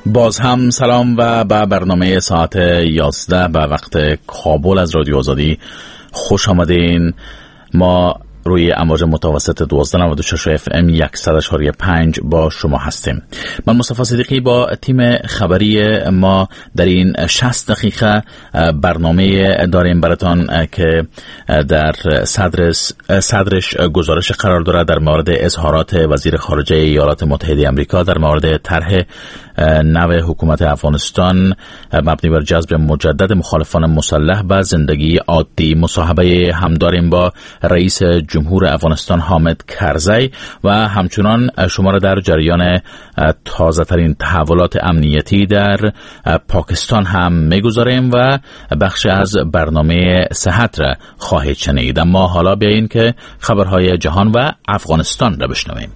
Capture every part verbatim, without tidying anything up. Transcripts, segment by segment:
باز هم سلام و به برنامه ساعت یازده به وقت کابل از رادیو آزادی خوش آمدین. ما روی امواج متوسط دوازده نود و شش اف ام صد و چهار و پنج با شما هستیم. من مصطفی صدیقی با تیم خبری ما در این شصت دقیقه برنامه داریم براتان که در صدرش, صدرش گزارش قرار داره در مورد اظهارات وزیر خارجه ایالات متحده آمریکا در مورد طرح نو حکومت افغانستان مبنی بر جذب مجدد مخالفان مسلح به زندگی عادی. مصاحبه هم داریم با رئیس جمهور افغانستان حامد کرزی و همچنان شما را در جریان تازه ترین تحولات امنیتی در پاکستان هم میگذاریم و بخش از برنامه صحت را خواهید شنید. اما حالا بیایید که خبرهای جهان و افغانستان را بشنویم.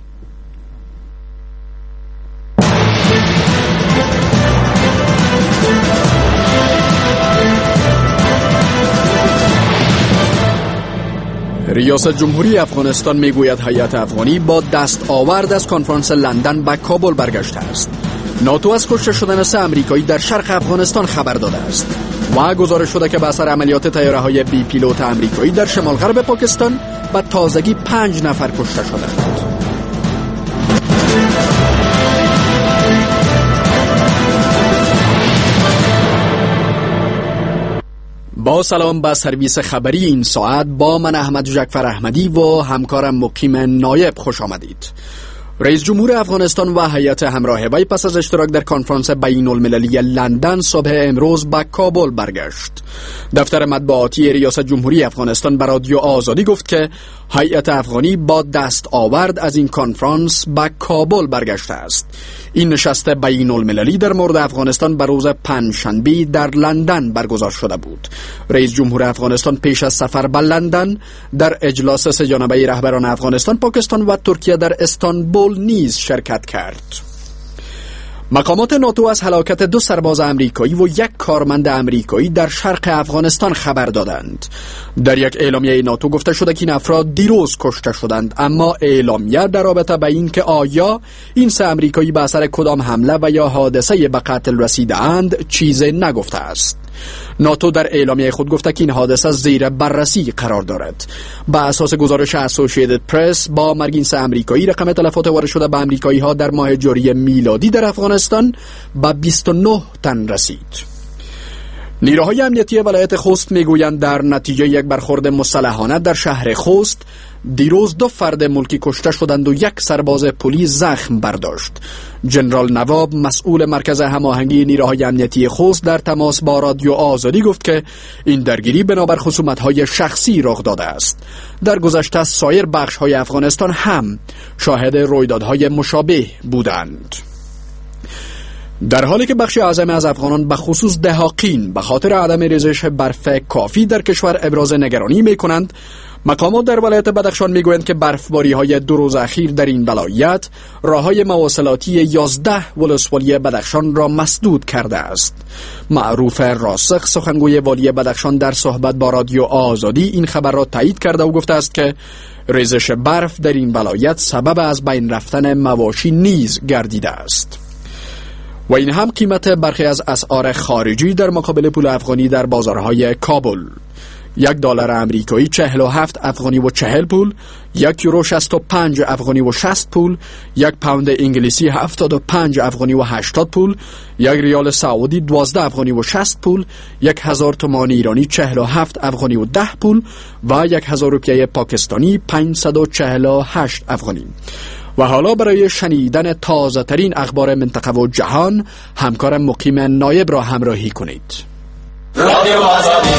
ریاست جمهوری افغانستان میگوید هیئت افغانی با دست آورد از کنفرانس لندن به کابل برگشته است. ناتو از کشته شدن سه امریکایی در شرق افغانستان خبر داده است و گزارش شده که به اثر عملیات طیاره های بی پیلوت امریکایی در شمال غرب پاکستان به تازگی پنج نفر کشته شدند. با سلام به سرویس خبری این ساعت با من احمد جعفر احمدی و همکارم مقیم نایب خوش آمدید. رئیس جمهور افغانستان و هیئت همراه وی پس از اشتراک در کنفرانس بین المللی لندن صبح امروز به کابل برگشت. دفتر مطبوعاتی ریاست جمهوری افغانستان به رادیو آزادی گفت که هیئت افغانی با دست آورد از این کنفرانس به کابل برگشته است. این نشست بین المللی در مورد افغانستان به روز پنجشنبه در لندن برگزار شده بود. رئیس جمهور افغانستان پیش از سفر به لندن در اجلاس سه جانبه رهبران افغانستان، پاکستان و ترکیه در استانبول نیز شرکت کرد. مقامات ناتو از هلاکت دو سرباز امریکایی و یک کارمند امریکایی در شرق افغانستان خبر دادند. در یک اعلامیه ناتو گفته شده که این افراد دیروز کشته شدند، اما اعلامیه در رابطه به این که آیا این سه امریکایی به اثر کدام حمله و یا حادثه به قتل رسیدند چیزی نگفته است. ناتو در اعلامیه خود گفته که این حادثه زیر بررسی قرار دارد. با اساس گزارش اسوسییتد پرس با مرگ این سه امریکایی رقم تلفات وارد شده به امریکایی ها در ماه جاری میلادی در افغانستان به بیست و نه تن رسید. نیروهای امنیتی ولایت خوست میگویند در نتیجه یک برخورد مسلحانه در شهر خوست دیروز دو فرد ملکی کشته شدند و یک سرباز پلیس زخم برداشت. جنرال نواب مسئول مرکز هماهنگی نیروهای امنیتی خوست در تماس با رادیو آزادی گفت که این درگیری بنابر خصومت‌های شخصی رخ داده است. در گذشته سایر بخش‌های افغانستان هم شاهد رویدادهای مشابه بودند. در حالی که بخش اعظم از افغانان به خصوص دهاقین به خاطر عدم ریزش برف کافی در کشور ابراز نگرانی می‌کنند، مقامات در ولایت بدخشان میگویند که برفباری‌های دو روز اخیر در این ولایت راه‌های مواصلاتی یازده ولسوالی بدخشان را مسدود کرده است. معروف راسخ سخنگوی والی بدخشان در صحبت با رادیو آزادی این خبر را تایید کرده و گفته است که ریزش برف در این ولایت سبب از بین رفتن مواشی نیز گردیده است. و این هم قیمت برخی از اسعار خارجی در مقابل پول افغانی در بازارهای کابل. یک دلار امریکایی چهل و هفت افغانی و چهل پول، یک یورو شصت و پنج افغانی و شصت پول، یک پوند انگلیسی هفتاد و پنج افغانی و هشتاد پول، یک ریال سعودی دوازده افغانی و شصت پول، یک هزار تومان ایرانی چهل و هفت افغانی و ده پول و یک هزار روپیه پاکستانی پانصد و چهل و هشت افغانی. و حالا برای شنیدن تازه ترین اخبار منطقه و جهان همکارم مقیم نایب را همراهی کنید. رادیو آزادی.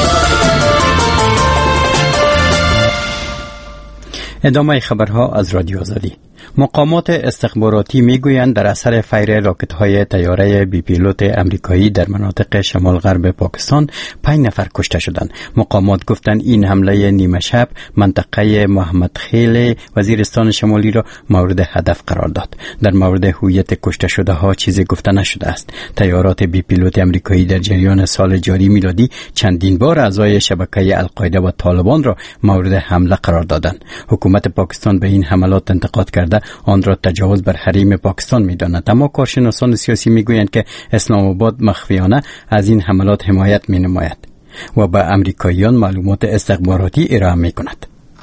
ادامه خبرها از رادیو آزادی. مقامات استخباراتی میگویند در اثر فیر راکت‌های طیاره بی پیلوت امریکایی در مناطق شمال غرب پاکستان پنج نفر کشته شدند. مقامات گفتند این حمله نیمه شب منطقه محمد خیل وزیرستان شمالی را مورد هدف قرار داد. در مورد هویت کشته شده ها چیزی گفته نشده است. طیارات بی پیلوت امریکایی در جریان سال جاری میلادی چندین بار اعضای شبکه القاعده و طالبان را مورد حمله قرار دادند. حکومت پاکستان به این حملات انتقاد کرد کرده آن را تجاوز بر حریم پاکستان می‌داند. اما کارشناسان سیاسی می‌گویند که اسلام آباد مخفیانه از این حملات حمایت می‌نماید و به امریکاییان معلومات استخباراتی ارائه می‌کند.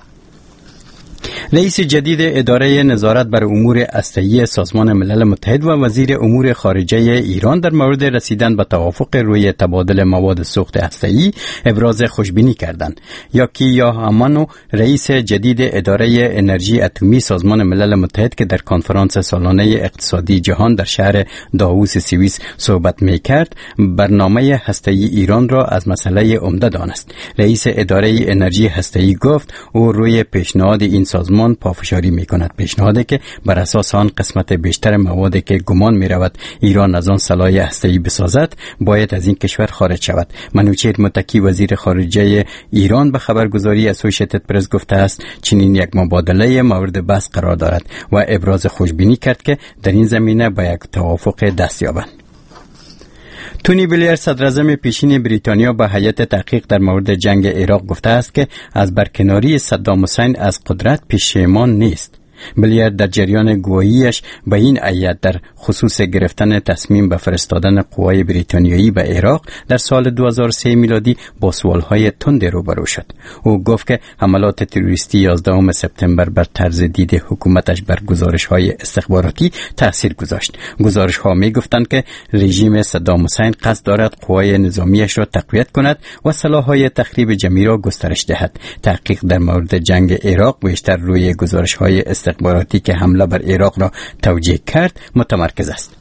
رئیس جدید اداره نظارت بر امور هسته‌ای سازمان ملل متحد و وزیر امور خارجه ایران در مورد رسیدن به توافق روی تبادل مواد سوخت هسته‌ای ابراز خوشبینی کردند. یاکیا هامانو رئیس جدید اداره انرژی اتمی سازمان ملل متحد که در کنفرانس سالانه اقتصادی جهان در شهر داووس سوئیس صحبت می‌کرد، برنامه هسته‌ای ایران را از مسئله عمده دانست. رئیس اداره انرژی هسته‌ای گفت او روی پیشنهاد این سازمان پافشاری می کند. پیشنهادی که بر اساس آن قسمت بیشتر موادی که گمان می رود ایران از آن سلاح هسته‌ای بسازد باید از این کشور خارج شود. منوچهر متکی وزیر خارجه ایران به خبرگزاری اسوسییتد پرس گفته است چنین یک مبادله مورد بحث قرار دارد و ابراز خوشبینی کرد که در این زمینه به یک توافق دست یابند. تونی بلیر صدراعظم پیشین بریتانیا به هیئت تحقیق در مورد جنگ عراق گفته است که از برکناری صدام حسین از قدرت پشیمان نیست. بلیر در جریان گواهیش به این هیئت در خصوص گرفتن تصمیم به فرستادن قوای بریتانیایی به عراق در سال دو هزار و سه میلادی با سوالهای تند روبرو شد. او گفت که حملات تروریستی یازدهم سپتامبر بر طرز دید حکومتش بر گزارش‌های استخباراتی تاثیر گذاشت. گزارش‌ها می‌گفتند که رژیم صدام حسین قصد دارد قوای نظامیش را تقویت کند و سلاح‌های تخریب جمعی را گسترش دهد. تحقیق در مورد جنگ عراق بیشتر روی گزارش‌های استخباراتی که حمله بر عراق را توجیه کرد متمرکز است.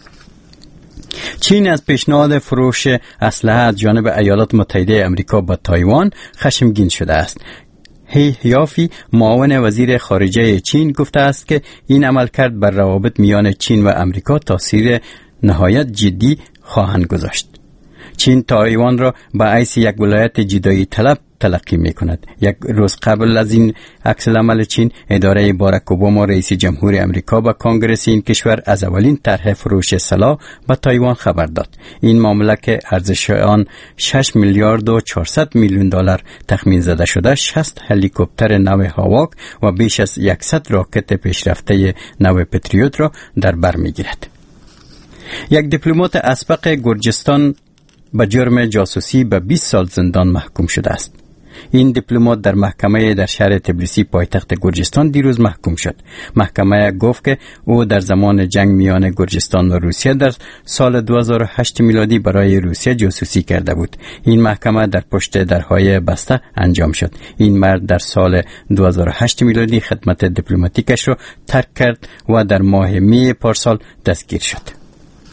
چین از پیشنهاد فروش اسلحه از جانب ایالات متحده آمریکا به تایوان خشمگین شده است. هی یافی معاون وزیر خارجه چین گفته است که این عملکرد بر روابط میان چین و آمریکا تاثیر نهایت جدی خواهند گذاشت. چین تایوان را به حیث یک ولایت جدایی طلب تلقی می کند. یک روز قبل از این عکس العمل چین، اداره باراک اوباما رئیس جمهور آمریکا به کنگره این کشور از اولین طرح فروش سلاح به تایوان خبر داد. این معامله که ارزش آن شش میلیارد و چهارصد میلیون دلار تخمین زده شده، شصت هلیکوپتر نو هاواک و بیش از صد راکت پیشرفته نو پتریوت را در بر میگیرد. یک دیپلمات اسبق گرجستان به جرم جاسوسی به بیست سال زندان محکوم شده است. این دیپلمات در محکمه در شهر تبریزی پایتخت گرجستان دیروز محکوم شد. محکمه گفت که او در زمان جنگ میان گرجستان و روسیه در سال دو هزار و هشت میلادی برای روسیه جاسوسی کرده بود. این محکمه در پشت درهای بسته انجام شد. این مرد در سال دو هزار و هشت میلادی خدمت دیپلماتیکش را ترک کرد و در ماه می پارسال دستگیر شد.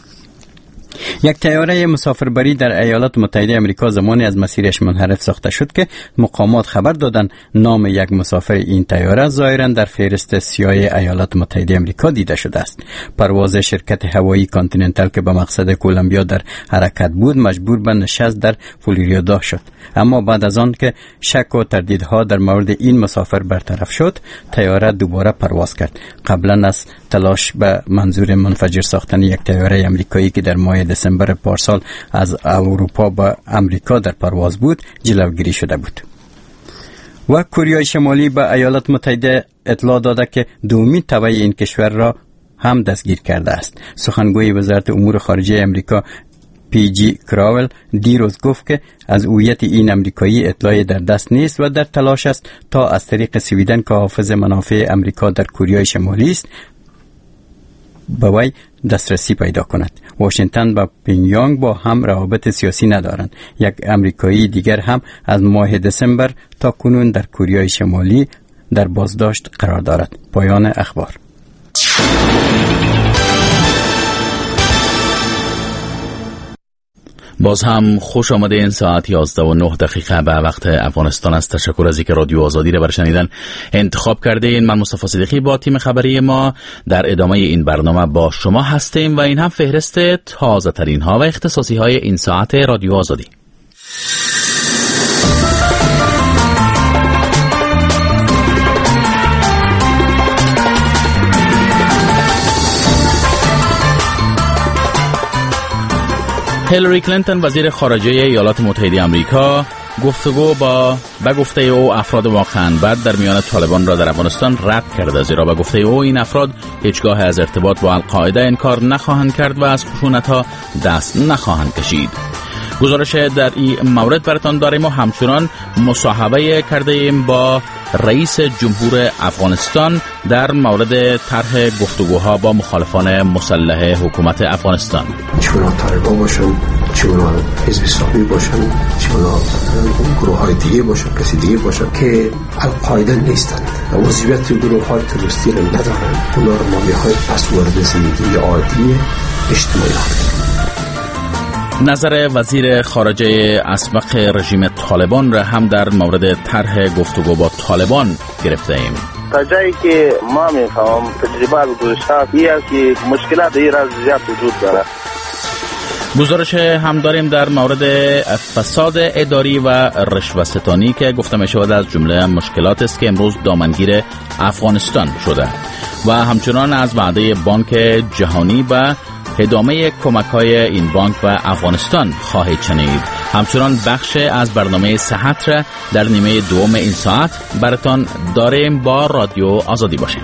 یک طیاره مسافربری در ایالات متحده آمریکا زمانی از مسیرش منحرف ساخته شد که مقامات خبر دادند نام یک مسافر این طیاره ظاهراً در فهرست سیاه ایالات متحده آمریکا دیده شده است. پرواز شرکت هوایی کانتیننتال که به مقصد کولومبیا در حرکت بود مجبور به نشست در فلوریدا شد. اما بعد از آن که شک و تردیدها در مورد این مسافر برطرف شد، طیاره دوباره پرواز کرد. قبلا از تلاش به منظور منفجر ساختن یک طیاره آمریکایی که در ماه دسامبر پارسال از اروپا به آمریکا در پرواز بود جلوگیری شده بود. و کره شمالی به ایالات متحده اطلاع داده که دومین تبع این کشور را هم دستگیر کرده است. سخنگوی وزارت امور خارجه آمریکا پی جی کراول دیروز گفت که از هویت این امریکایی اطلاعی در دست نیست و در تلاش است تا از طریق سویدن که حافظ منافع امریکا در کره شمالی است به وی دسترسی پیدا کند. واشنگتن و پینیانگ با هم روابط سیاسی ندارند. یک امریکایی دیگر هم از ماه دسامبر تا کنون در کره شمالی در بازداشت قرار دارد. پایان اخبار. باز هم خوش آمده. این ساعت یازده و نه دقیقه به وقت افغانستان است. تشکر از اینکه رادیو آزادی را برای شنیدن انتخاب کردین. من مصطفی صدیقی با تیم خبری ما در ادامه این برنامه با شما هستیم و این هم فهرست تازه ترین ها و اختصاصی های این ساعت رادیو آزادی. هیلاری کلینتون وزیر خارجه ایالات متحده آمریکا گفتگو با به گفته او افراد واقعاً بد در میان طالبان را در افغانستان رد کرده، زیرا به گفته او این افراد هیچگاه از ارتباط با القاعده انکار نخواهند کرد و از خشونت‌ها دست نخواهند کشید. گزارش در این مورد براتان داریم و همچنان مصاحبه کرده ایم با رئیس جمهور افغانستان در مورد طرح گفتگوها با مخالفان مسلح حکومت افغانستان. چه اونا طالبان باشن، چه اونا حزب اسلامی باشن، چه اونا گروه های دیگه باشن، کسی دیگه باشن که القاعده نیستند و وضعیت گروه های تروریستی را ندارن. اونا رو ما میخوایم پس وارد زندگی عادی اجتماعی کنیم. نظر وزیر خارجه اسبق رژیم طالبان را هم در مورد طرح گفتگو با طالبان گرفته ایم. تا جایی که ما میفهمم تجربه گذشته این است که مشکلات این را زیاد وجود دارد. گزارش هم داریم در مورد فساد اداری و رشوه‌ستانی که گفته می شود از جمله مشکلات است که امروز دامنگیر افغانستان شده و همچنان از وعده بانک جهانی و ادامه کمک‌های این بانک و افغانستان خواهید شنید. همچنان بخش از برنامه صحت را در نیمه دوم این ساعت براتان داریم. با رادیو آزادی باشیم.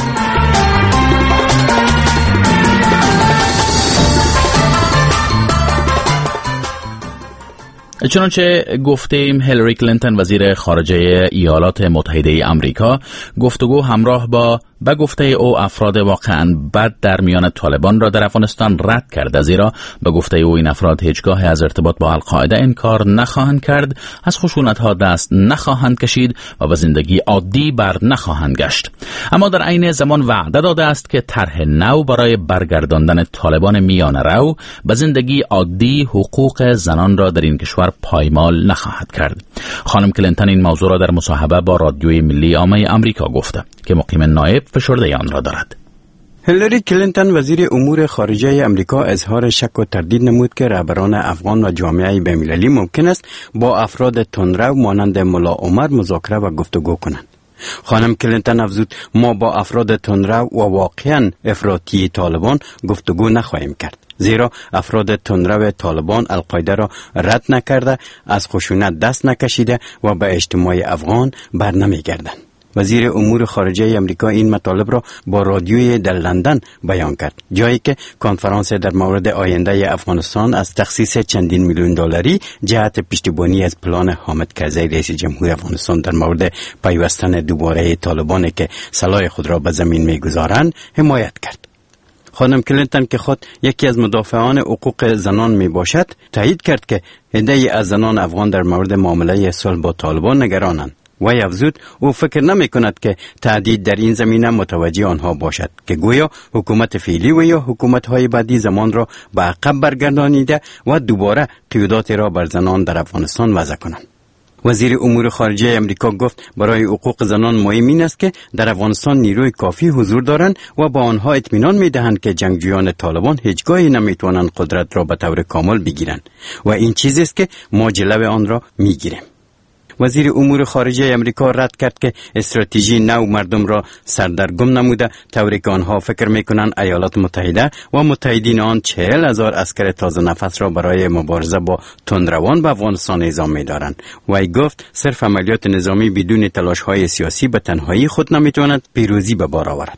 چنانچه گفتیم هیلاری کلینتون وزیر خارجه ایالات متحده آمریکا گفتگو همراه با به گفته او افراد واقعاً بد در میان طالبان را در افغانستان رد کرد، زیرا به گفته او این افراد هیچگاه از ارتباط با القاعده انکار نخواهند کرد، از خشونت‌ها دست نخواهند کشید و به زندگی عادی بر نخواهند گشت. اما در عین زمان وعده داده است که طرح نو برای برگرداندن طالبان میانه رو به زندگی عادی حقوق زنان را در این کشور پایمال نخواهد کرد. خانم کلینتون این موضوع را در مصاحبه با رادیوی ملی عامه آمریکا گفته که مقیم نایب فشرده آن را دارد. هیلاری کلینتون وزیر امور خارجه امریکا اظهار شک و تردید نمود که رهبران افغان و جامعه بین‌المللی ممکن است با افراد تندرو مانند ملا عمر مذاکره و گفتگو کنند. خانم کلینتون افزود ما با افراد تندرو و واقعاً افراطی طالبان گفتگو نخواهیم کرد، زیرا افراد تندرو طالبان القاعده را رد نکرده، از خشونت دست نکشیده و به اجتماع افغان بر نمیگردند. وزیر امور خارجه امریکا این مطالب را با رادیوی در لندن بیان کرد، جایی که کنفرانس در مورد آینده افغانستان از تخصیص چندین میلیون دلاری جهت پشتیبانی از پلان حامد کرزی رئیس جمهور افغانستان در مورد پیوستن دوباره طالبان که سلاح خود را به زمین میگذارند حمایت کرد. خانم کلینتون که خود یکی از مدافعان حقوق زنان می باشد، تایید کرد که عده‌ای از زنان افغان در مورد معامله صلح با طالبان نگرانند. وی افزود او فکر نمی کند که تهدید در این زمینه متوجه آنها باشد که گویا حکومت فعلی و یا حکومت های بعدی زمان را به عقب برگردانیده و دوباره قیودات را بر زنان در افغانستان وضع کنند. وزیر امور خارجه امریکا گفت برای حقوق زنان مهم این است که در افغانستان نیروی کافی حضور دارند و با آنها اطمینان می دهند که جنگجویان طالبان هیچگاهی نمی توانند قدرت را به طور کامل بگیرند و این چیزی است که ما جلو آن را می گیریم. وزیر امور خارجه امریکا رد کرد که استراتژی نو مردم را سردرگم نموده، طوری که آنها فکر میکنند ایالات متحده و متحدین آن چهل هزار عسکر تازه نفس را برای مبارزه با تندروان به افغانستان اعزام می‌دارند. وی گفت صرف عملیات نظامی بدون تلاش‌های سیاسی به تنهایی خود نمیتواند پیروزی به بار آورد.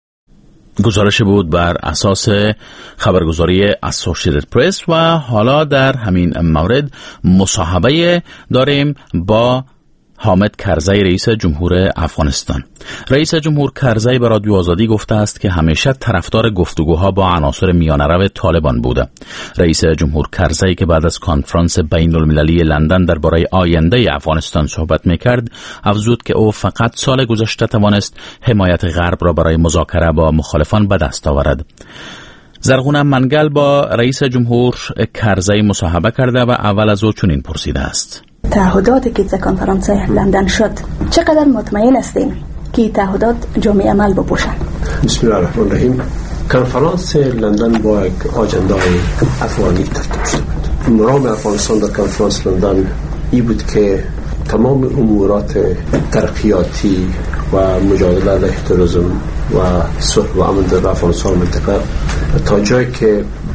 گزارش بود بر اساس خبرگزاری اسوسییتد پرس و حالا در همین مورد مصاحبه داریم با حامد کرزی رئیس جمهور افغانستان. رئیس جمهور کرزی به رادیو آزادی گفته است که همیشه طرفدار گفتگوها با عناصر میانه‌رو طالبان بوده. رئیس جمهور کرزی که بعد از کنفرانس بین‌المللی لندن درباره آینده افغانستان صحبت می‌کرد، افزود که او فقط سال گذشته توانست حمایت غرب را برای مذاکره با مخالفان به دست آورد. زرغونه منگل با رئیس جمهور کرزی مصاحبه کرده و اول از او چنین پرسیده است: تعهداتی که در کنفرانس لندن شد چقدر مطمئن هستین که تعهدات جامعه عمل بپوشند؟ بسم الله الرحمن الرحیم. کنفرانس لندن با یک آجندای افغانی ترتیب شد. مرام افغانستان در کنفرانس لندن ای بود که تمام امورات ترقیاتی و مجادله علیه تروریسم و صلح و امن در افغانستان منطقه تا جایی که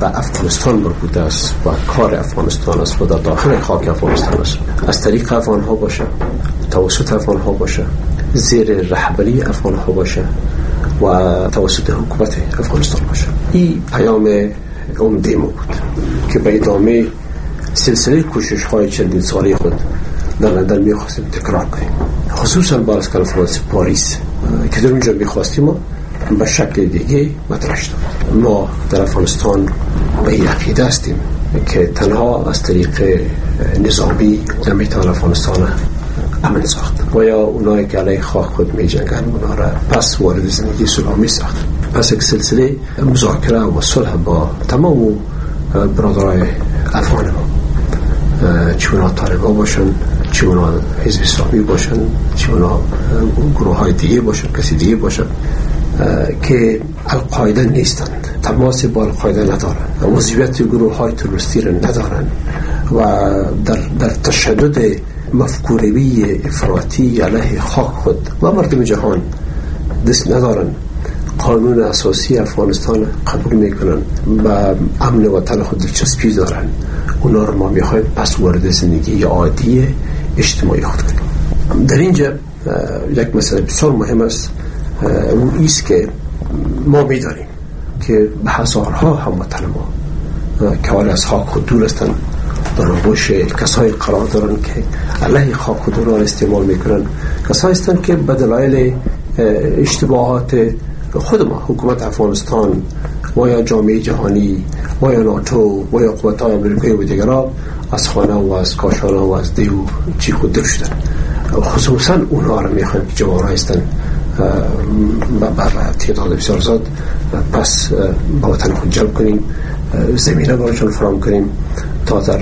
به افغانستان مربوطه است و کار افغانستان است و در داخل خاک افغانستان است، از طریق افغان ها باشه، توسط افغان ها باشه، زیر رهبری افغان ها باشه و توسط حکومت افغانستان باشه. این پیام عمده ما بود که به ادامه سلسله کوشش های چندین سالی خود در لندن میخواستیم تکرار کنیم، خصوصا با از کنفرانس پاریس که در اونجا میخواستیم ما به شکل دیگه مطرح شد. ما در افغانستان به این عقیده هستیم که تنها از طریق نظامی نمیتوان افغانستان امن ساخت و یا اونایی که علیه خاک خود می جنگن اونا را پس وارد زندگی سلامی ساخت. پس یک سلسله مذاکره و صلح با تمام برادرای افغان ما، چه اونا طالبان باشن، چه اونا حزب اسلامی باشن، چه اونا گروه های دیگه باشن، کسی دیگه باشن که القاعده نیستند، تماس با القاعده ندارن، وضعیت گروه های تروریستی را ندارن و در, در تشدد مفکوروی افراطی علیه خاک خود و مردم جهان دست ندارن. قانون اساسی افغانستان قبول میکنن و امن وطن خود دلچسپی دارن. اونا رو ما میخوایم پس وارد زندگی عادی اجتماعی خود کنیم. در اینجا یک مسئله بسیار مهم است، اون ایست که ما میداریم که به هزارها هموطن ما که حال از خاک خود دور هستن در آغوش کسای قرار دارن که علیه خاک خود را استعمال میکنن، کسایی هستن که به دلایل اشتباهات خود ما، حکومت افغانستان و یا جامعه جهانی و یا ناتو و یا قوت‌های امریکایی و دیگرها از خانه و از کاشانه و از دیو چی خود در شدن. خصوصا اونها را میخوایم که جوان هستن بر تعداد بسیار زیاد پس با وطن خود جلب کنیم، زمینه برایشان فراهم کنیم تا در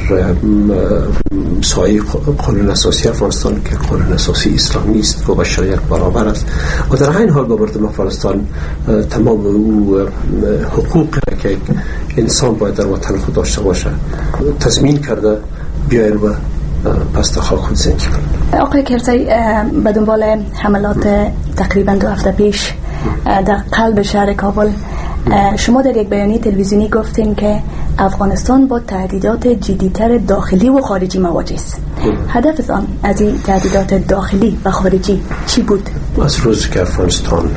سایه قانون اساسی افغانستان که قانون اساسی اسلامی است و با شریعت برابر است و در همین حال با مردم افغانستان تمام او حقوق که انسان باید در وطن خود داشته باشه تضمین کرده بیاین و پس تا خاک خود زندگی کنند. آقای کرزی، به دنبال حملات تقریبا دو هفته پیش در قلب شهر کابل، شما در یک بیانیه تلویزیونی گفتین که افغانستان با تهدیدات جدی‌تر داخلی و خارجی مواجه است. هدفتان از این تهدیدات داخلی و خارجی چی بود؟ از روز که افغانستان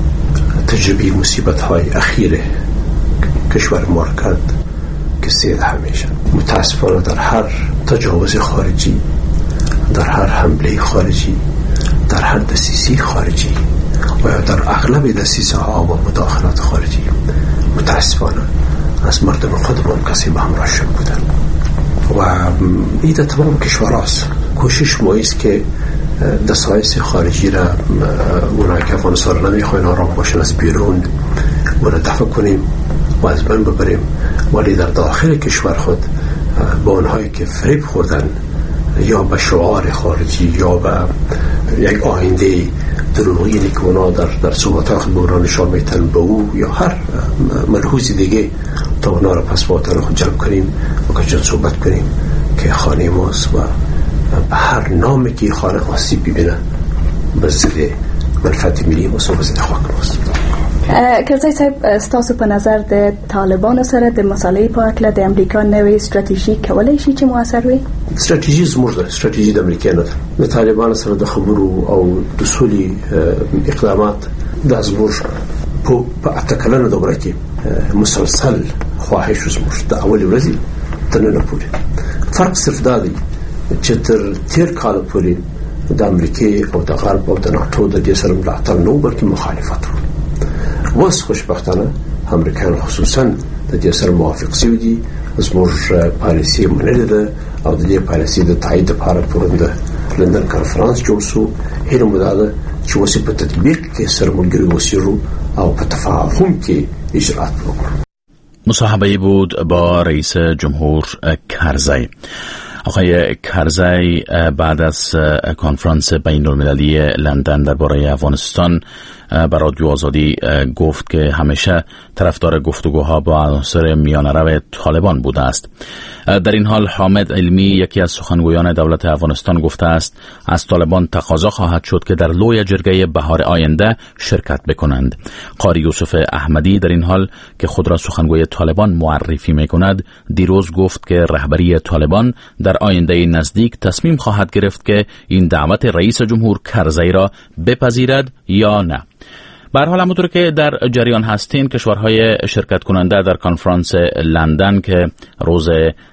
تجربه مصیبت‌های اخیر کشور ما کرد که سید همیشه متاسفانه در هر تجاوز خارجی، در هر حمله خارجی، در هر دسیسه خارجی و در اغلب دسیسه ها و مداخلات خارجی متاسفانه از مردم خودمان کسی به همراه شد بودن و این در تمام کشور هاست. کوشش ما است که دسایس خارجی را اونایی که افغانستان را نمیخواین آرام باشن از بیرون و را دفع کنیم و از بین ببریم، ولی در داخل کشور خود با اونهایی که فریب خوردن یا به شعار خارجی یا به یک آینده دروغینی که اونا در, در صحبت خود به اونا نشان میتن به او یا هر ملحوظی دیگه تا اونا را پس با وطن خود جلب کنیم و کجان صحبت کنیم که خانه ماست و به هر نامی که خانه خاصی ببینه به ضد منفعت ملی ماست و به ضد خاک ماست. کرزی صاحب، ستاسو په نظر د طالبانو سره د مسالې په اړه د امریکا نوې ستراتیژي کولای شي چې موثر وي؟ ستراتیژي زموږ ده، ستراتیژي د امریکا نه ده. د طالبانو سره د خبرو او د سولې اقدامات د زموږ په اتکلنه دوره کې مسلسل خواهش زموږ د اول ورځې تر نن پورې. فرق صرف دا دی چې تر تیر کال پورې د امریکا او د غرب او د ناتو د دې سره ملاتړ نه، بلکې مخالفت و. وس خوشبختانه امریکایان خصوصا د دې سره موافق شوي دي، زموږ پالیسي منلې ده او د دې پالیسي د تایید لپاره پرون د لندن کنفرانس جوړ شو. هیله مو دا ده چې اوس په تطبیق کې سره ملګري اوسېږو او په تفاهم کې اجرات وکړو. مصاحبه بود با رئیس جمهور کرزی. آقای کرزی بعد از کنفرانس بین المللی لندن درباره افغانستان به رادیو آزادی گفت که همیشه طرفدار گفتگوها با عناصر میانه‌رو طالبان بوده است. در این حال حامد علمی، یکی از سخنگویان دولت افغانستان، گفته است از طالبان تقاضا خواهد شد که در لوی جرگه بهار آینده شرکت بکنند. قاری یوسف احمدی در این حال که خود را سخنگوی طالبان معرفی میکند، دیروز گفت که رهبری طالبان در آینده نزدیک تصمیم خواهد گرفت که این دعوت رئیس جمهور کرزی را بپذیرد یا نه. به هر حال همونطور که در جریان هستین، کشورهای شرکت کننده در کنفرانس لندن که روز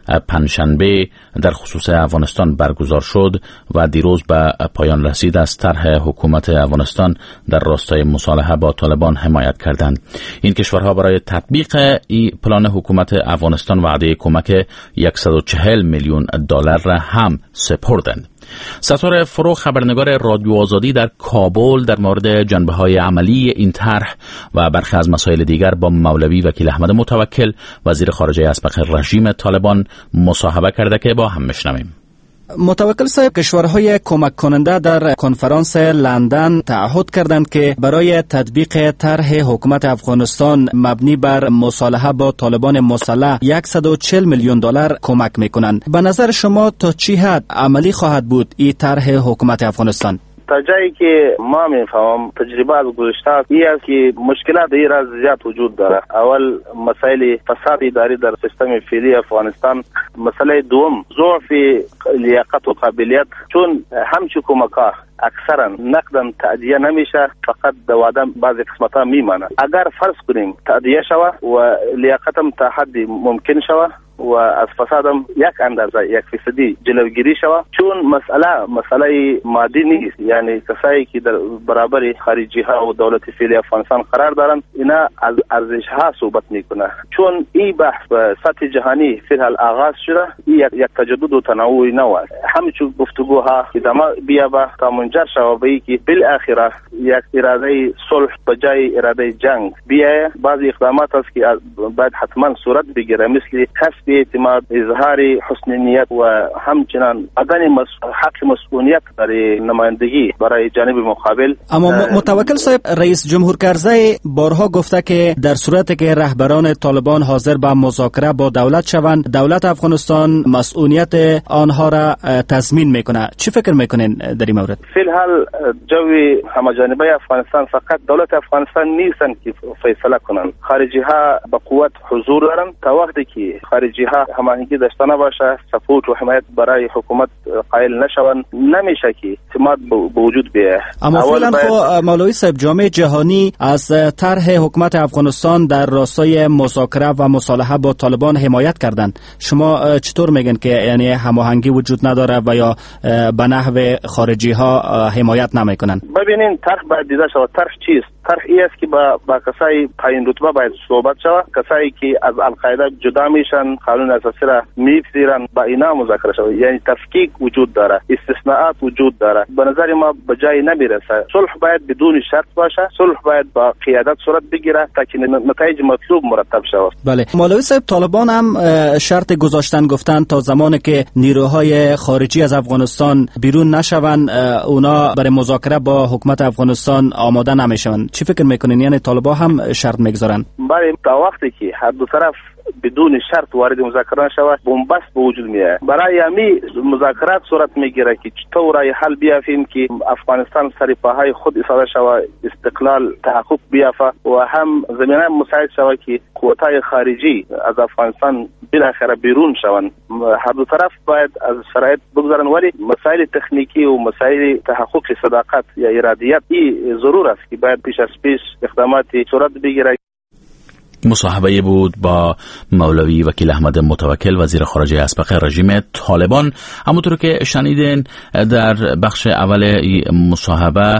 پنجشنبه در خصوص افغانستان برگزار شد و دیروز به پایان رسید، از طرح حکومت افغانستان در راستای مصالحه با طالبان حمایت کردند. این کشورها برای تطبیق این پلان حکومت افغانستان وعده کمک صد و چهل میلیون دلار را هم سپردند. ستاره فرو، خبرنگار رادیو آزادی در کابل، در مورد جنبه‌های عملی این طرح و برخی از مسائل دیگر با مولوی وکیل احمد متوکل، وزیر خارجه اسبق رژیم طالبان، مصاحبه کرده که با هم میشنویم. متوکل صاحب، کشورهای کمک کننده در کنفرانس لندن تعهد کردند که برای تطبیق طرح حکومت افغانستان مبنی بر مصالحه با طالبان مسلح صد و چهل میلیون دلار کمک میکنند. به نظر شما تا چی حد عملی خواهد بود این طرح حکومت افغانستان؟ تا جایی که ما میفهمم تجربه از گذشته این است که مشکلات این راز زیاد وجود داره. اول مسائل فساد اداری در سیستم فعلی افغانستان، مسئله دوم ضعف لیاقت و قابلیت، چون همچون کمک‌ها اکثرا نقدن تأدیه نمیشه، فقط دوادم بعضی قسمت‌ها میمانه. اگر فرض کنیم تأدیه شوه و لیاقتم تا حدی ممکن شوه و از فسادم یک اندازه یک فیصدی جلوگیری شوه، چون مسئله مسئله مادی نیست، یعنی کسایی که در برابر خارجی ها و دولت فعلی افغانستان قرار دارن اینا از ارزش ها صحبت میکنه. چون این بحث به سطح جهانی فی الحال آغاز شده، این یک تجدد و تنوع نو است. همچون گفتگوها ادامه بیابه تا منجر شوه به اینکه بالاخره یک اراده صلح به جای اراده جنگ بیایه. بعضی اقدامات است که باید حتما صورت بگیره، مثل کسب اعتماد، اظهار حسن نیت و همچنان عدم حق مسئولیت برای نمایندگی برای جانب مقابل. اما متوکل صاحب، رئیس جمهور کرزی بارها گفته که در صورتی که رهبران طالبان حاضر به مذاکره با دولت شوند، دولت افغانستان مسئولیت آنها را تضمین میکنه. چی فکر میکنین در این مورد؟ فی الحال جوی همجانبه افغانستان فقط دولت افغانستان نیستن که فیصله کنن. خارجی ها به قوت حضور دارن. تا وقتی که خارجی ها هماهنگی داشته نباشه، سپورت و حمایت برای حکومت قائل نشون، نمیشه که اعتماد به وجود بیاید. اما فعلا خو مولوی صاحب، جامعه جهانی از طرح حکومت افغانستان در راستای مذاکره و مصالحه با طالبان حمایت کردند. شما چطور میگن که یعنی هماهنگی وجود نداره و یا به نحو خارجی ها حمایت نمیکنن؟ ببینین طرح باید دیده شود. طرح چیست؟ طرح ای است که با با کسای پایین رتبه باید صحبت شود، کسایی که از القاعده جدا میشن، قانون اساسی را میپذیرن، با اینا مذاکره شود. یعنی تفکیک وجود داره، استثناءات وجود داره. به نظر ما به جای نمیرسه. صلح باید بدون شرط باشه، صلح باید با قیادت صورت بگیره تا که نتایج مطلوب مرتب شود. بله مولوی صاحب، طالبان هم شرط گذاشتن، گفتن تا زمانی که نیروهای خارجی از افغانستان بیرون نشوند اونا برای مذاکره با حکومت افغانستان آماده نمیشن. چی فکر میکنین؟ یعنی طالبان هم شرط میگذارن؟ بله، تا وقتی که هر دو طرف بدون شرط وارد مذاکره شود، بنبست به وجود میاد. برای همی مذاکرات صورت میگیره که چطور رای حل بیافیم که افغانستان سر پاهای خود ایستاده شود، استقلال تحقق بیافه و هم زمینه مساعد شود که قوتای خارجی از افغانستان بالاخره بیرون شوند. هر دو طرف باید از شرایط بگذارن، ولی مسائل تکنیکی و مسائل تحقق صداقت یا ارادیت این ضرور است که باید پیش از پیش اقداماتی صورت بگیره. مصاحبه بود با مولوی وکیل احمد متوکل، وزیر خارجه اسبق رژیم طالبان. همونطور که شنیدین در بخش اول مصاحبه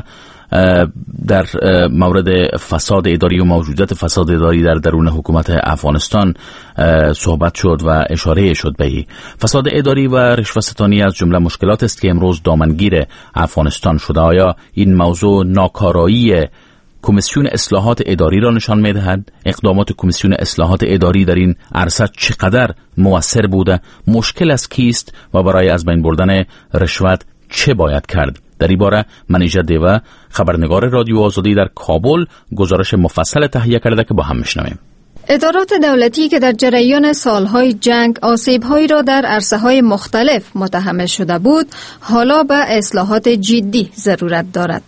در مورد فساد اداری و موجودیت فساد اداری در درون حکومت افغانستان صحبت شد و اشاره شد به این فساد اداری و رشوه‌ستانی از جمله مشکلات است که امروز دامنگیر افغانستان شده. آیا این موضوع ناکارایی کمیسیون اصلاحات اداری را نشان می‌دهد؟ اقدامات کمیسیون اصلاحات اداری در این عرصه چقدر مؤثر بوده؟ مشکل از کیست و برای از بین بردن رشوت چه باید کرد؟ در این باره منیژه دیوه خبرنگار رادیو آزادی در کابل گزارش مفصل تهیه کرده که با هم میشنویم. ادارات دولتی که در جریان سالهای جنگ آسیب‌هایی را در عرصه‌های مختلف متحمل شده بود، حالا به اصلاحات جدی ضرورت دارد.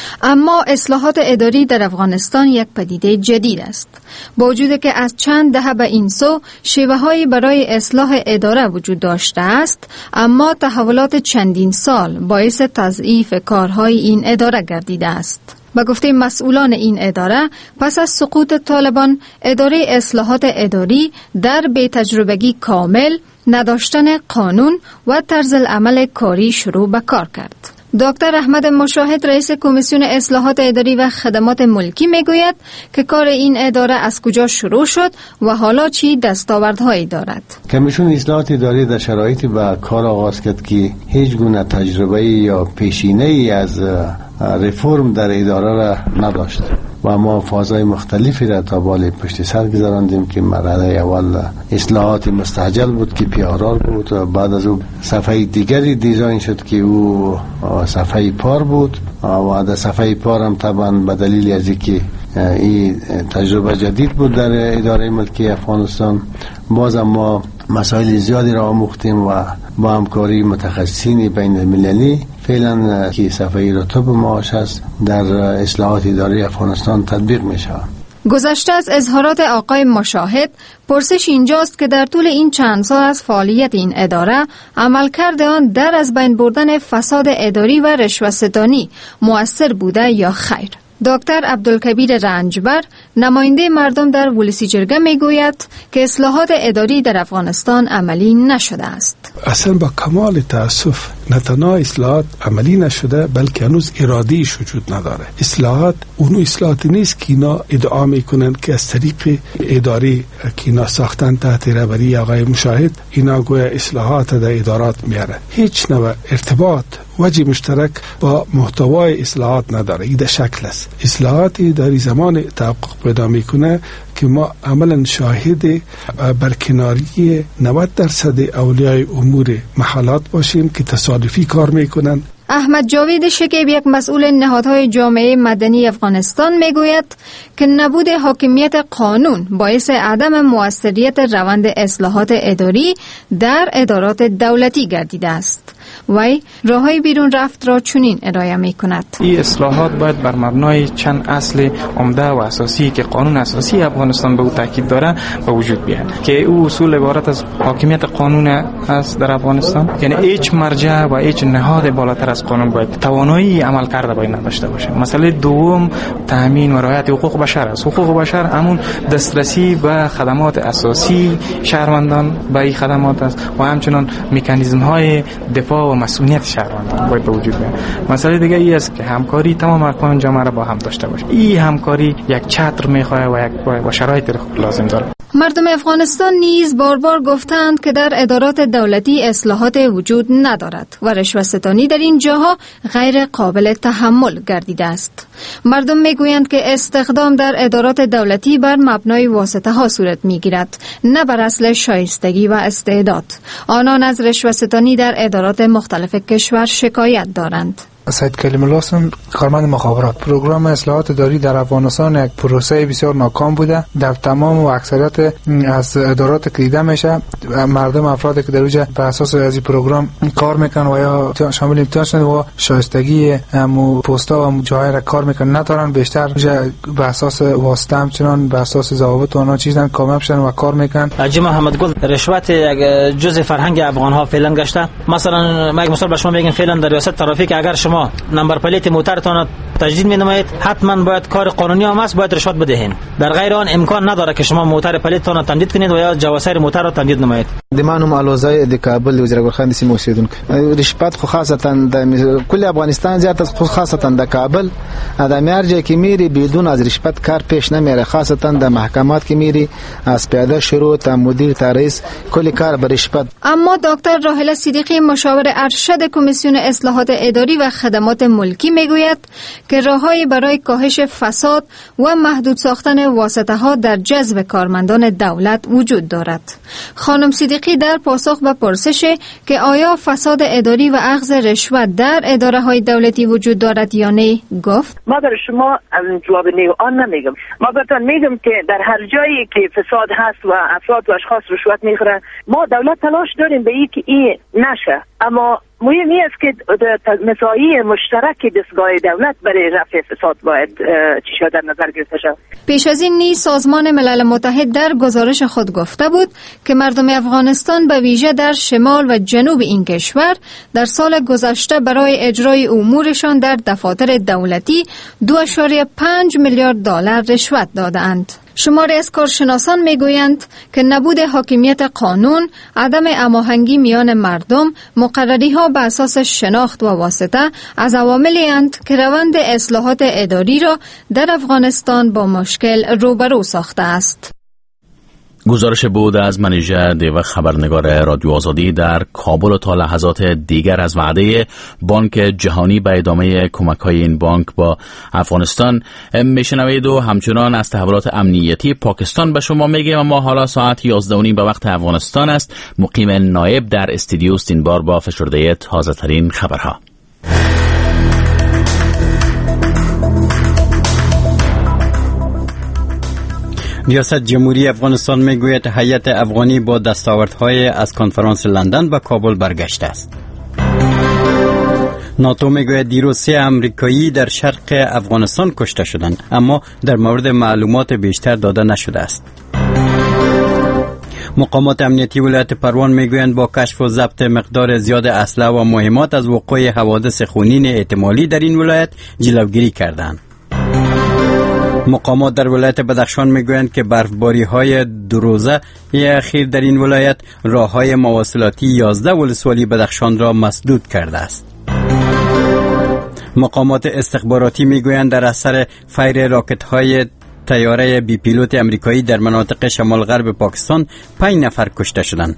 اما اصلاحات اداری در افغانستان یک پدیده جدید است. با وجود که از چند دهه به این سو شیوه‌هایی برای اصلاح اداره وجود داشته است، اما تحولات چندین سال باعث تضعیف کارهای این اداره گردیده است. به گفته مسئولان این اداره، پس از سقوط طالبان، اداره اصلاحات اداری در بی‌تجربگی کامل، نداشتن قانون و طرز العمل کاری شروع به کار کرد. دکتر احمد مشاهد رئیس کمیسیون اصلاحات اداری و خدمات ملکی میگوید که کار این اداره از کجا شروع شد و حالا چی دستاوردهایی دارد. کمیسیون اصلاحات اداری در شرایطی به کار آغاز کرد که هیچ گونه تجربه یا پیشینه ای از ریفرم در اداره را نداشت و ما فازهای مختلفی را تا بالای پشت سر گذراندیم که مرحله اول اصلاحات مستعجل بود که پیارار بود و بعد از او صفحه دیگری دیزاین شد که او صفحه پار بود و در صفحه پار هم طبعا به دلیل از اینکه این تجربه جدید بود در اداره ملکی افغانستان، باز ما مسائل زیادی را آموختیم و با همکاری متخصصین بین المللی فعلا که صفحه رتب معاش است در اصلاحات اداری افغانستان تطبیق می شود. گذشته از اظهارات آقای مشاهد، پرسش اینجاست که در طول این چند سال از فعالیت این اداره، عملکرد آن در از بین بردن فساد اداری و رشوه‌ستانی مؤثر بوده یا خیر؟ دکتر عبدالکبیر رنجبر، نماینده مردم در ولسی جرگه میگوید که اصلاحات اداری در افغانستان عملی نشده است. اصلا با کمال تاسف نه تنها اصلاحات عملی نشده بلکه هنوز ارادهش وجود نداره. اصلاحات اونو اصلاحاتی نیست که اینا ادعا میکنن که از طریق اداری که اینا ساختن تحت رهبری آقای مشاهد اینا گویا اصلاحات در ادارات میاره. هیچ نوع ارتباط وجه مشترک با محتوای اصلاحات نداره. این شکل است. اصلاحاتی در زمان تحقق پیدا میکنه که ما عملا شاهد برکناری نود درصد اولیای امور محلات باشیم که تصادفی کار میکنن. احمد جاوید شکیب، یک مسئول نهادهای جامعه مدنی افغانستان، میگوید که نبود حاکمیت قانون باعث عدم موثریت روند اصلاحات اداری در ادارات دولتی گردیده است. وی راههای بیرون رفت را چنین ارائه می کند. این اصلاحات باید بر مبنای چند اصل عمده و اساسی که قانون اساسی افغانستان به او تاکید داره به وجود بیاد، که او اصول عبارت از حاکمیت قانون است در افغانستان. یعنی هیچ مرجع و هیچ نهاد بالاتر از قانون باید توانایی عمل کرده باید نداشته باشه. مسئله دوم تامین و رعایت حقوق بشر است. حقوق بشر همون دسترسی به خدمات اساسی شهروندان به این خدمات است و همچنین مکانیزم های دفاع و مسئولیت شهروندان باید به وجود بیاد. مسئله دیگه ای است که همکاری تمام ارکان جامعه را با هم داشته باشه. این همکاری یک چتر میخواد و یک و شرایط لازم داره. مردم افغانستان نیز بار بار گفتند که در ادارات دولتی اصلاحات وجود ندارد و رشوه‌ستانی در این جاها غیر قابل تحمل گردیده است. مردم میگویند که استخدام در ادارات دولتی بر مبنای واسطه ها صورت میگیرد، نه بر اصل شایستگی و استعداد. آنان از رشوه‌ستانی در ادارات مختلف کشور شکایت دارند. سید کلیم الله هستم، کارمند مخابرات. پروگرام اصلاحات اداری در افغانستان یک پروسه بسیار ناکام بوده. در تمام و اکثریت از ادارات که دیده میشه، مردم افرادی که در اونجا بر اساس از این پروگرام کار میکنن و یا شامل امتحان شدن و شایستگی ام پستا و جاهای را کار میکنن ندارن، بیشتر بر اساس واسطه همچنان بر اساس ضوابط و اونها چیزن کامل شدن و کار میکنن. حاجی محمد گل، رشوت یک جزء فرهنگ افغان ها فعلا گشته. مثلا ما یک مثال به شما میگم، فعلا در ریاست ترافیک اگر شما نمبر پلیت موترتان تجدید می نمایید، حتما باید کار قانونی هم است، باید رشوت بدهین. در غیر آن امکان نداره که شما موتر پلیتتان تمدید کنید و یا جواز موتر را تمدید نمایید. دمانم علوزای د کابل وزیر ګورخان د سیمې اوسیدونکو رشوت خو خاصتا د کل افغانستان زیات خو خاصتا د کابل ادمیار جای کی میری بدون از رشوت کار پیش نمیره، خاصتا د محکمات کی میری از پیاده شروع تا مدیر تا رئیس کل کار به رشوت. اما دکتر راحله صدیقی، مشاور ارشد کمیسیون اصلاحات اداری و خدمات ملکی میگوید که راههایی برای کاهش فساد و محدود ساختن واسطه‌ها در جذب کارمندان دولت وجود دارد. خانم صدیقی در پاسخ به پرسش که آیا فساد اداری و اخذ رشوت در اداره‌های دولتی وجود دارد یا نه گفت: ما برای شما از جواب نه آن نمیگم. ما براتون میگم که در هر جایی که فساد هست و افراد و اشخاص رشوت میخورن، ما دولت تلاش داریم به این که این نشه، اما مهم است که مساعی مشترک دستگاه دولت برای رفع فساد باید چی در نظر گرفته شود. پیش از این نیز سازمان ملل متحد در گزارش خود گفته بود که مردم افغانستان به ویژه در شمال و جنوب این کشور در سال گذشته برای اجرای امورشان در دفاتر دولتی دو ممیز پنج میلیارد دلار رشوت دادند. شماری از کارشناسان میگویند که نبود حاکمیت قانون، عدم هماهنگی میان مردم، مقرری‌ها بر اساس شناخت و واسطه از عواملی اند که روند اصلاحات اداری را در افغانستان با مشکل روبرو ساخته است. گزارش بود از منیژه دیو خبرنگار رادیو آزادی در کابل و تا لحظات دیگر از وعده بانک جهانی به ادامه کمک‌های این بانک با افغانستان میشنوید و همچنان از تحولات امنیتی پاکستان به شما میگیم. اما حالا ساعت یازده و نیم به وقت افغانستان است. مقیم نایب در استودیو است این بار با فشرده تازه ترین خبرها. ریاست جمهوری افغانستان میگوید هیئت افغانی با دستاوردهای از کنفرانس لندن به کابل برگشته است. ناتو میگوید دیروز سه امریکایی در شرق افغانستان کشته شدند، اما در مورد معلومات بیشتر داده نشده است. مقامات امنیتی ولایت پروان میگویند با کشف و ضبط مقدار زیاد اسلحه و مهمات از وقوع حوادث خونین احتمالی در این ولایت جلوگیری کردند. مقامات در ولایت بدخشان میگویند که برفباری های دو روزه اخیر در این ولایت راه های مواصلاتی یازده ولسوالی بدخشان را مسدود کرده است. مقامات استخباراتی میگویند در اثر فیر راکت های طیاره بی پیلوت امریکایی در مناطق شمال غرب پاکستان پنج نفر کشته شدند.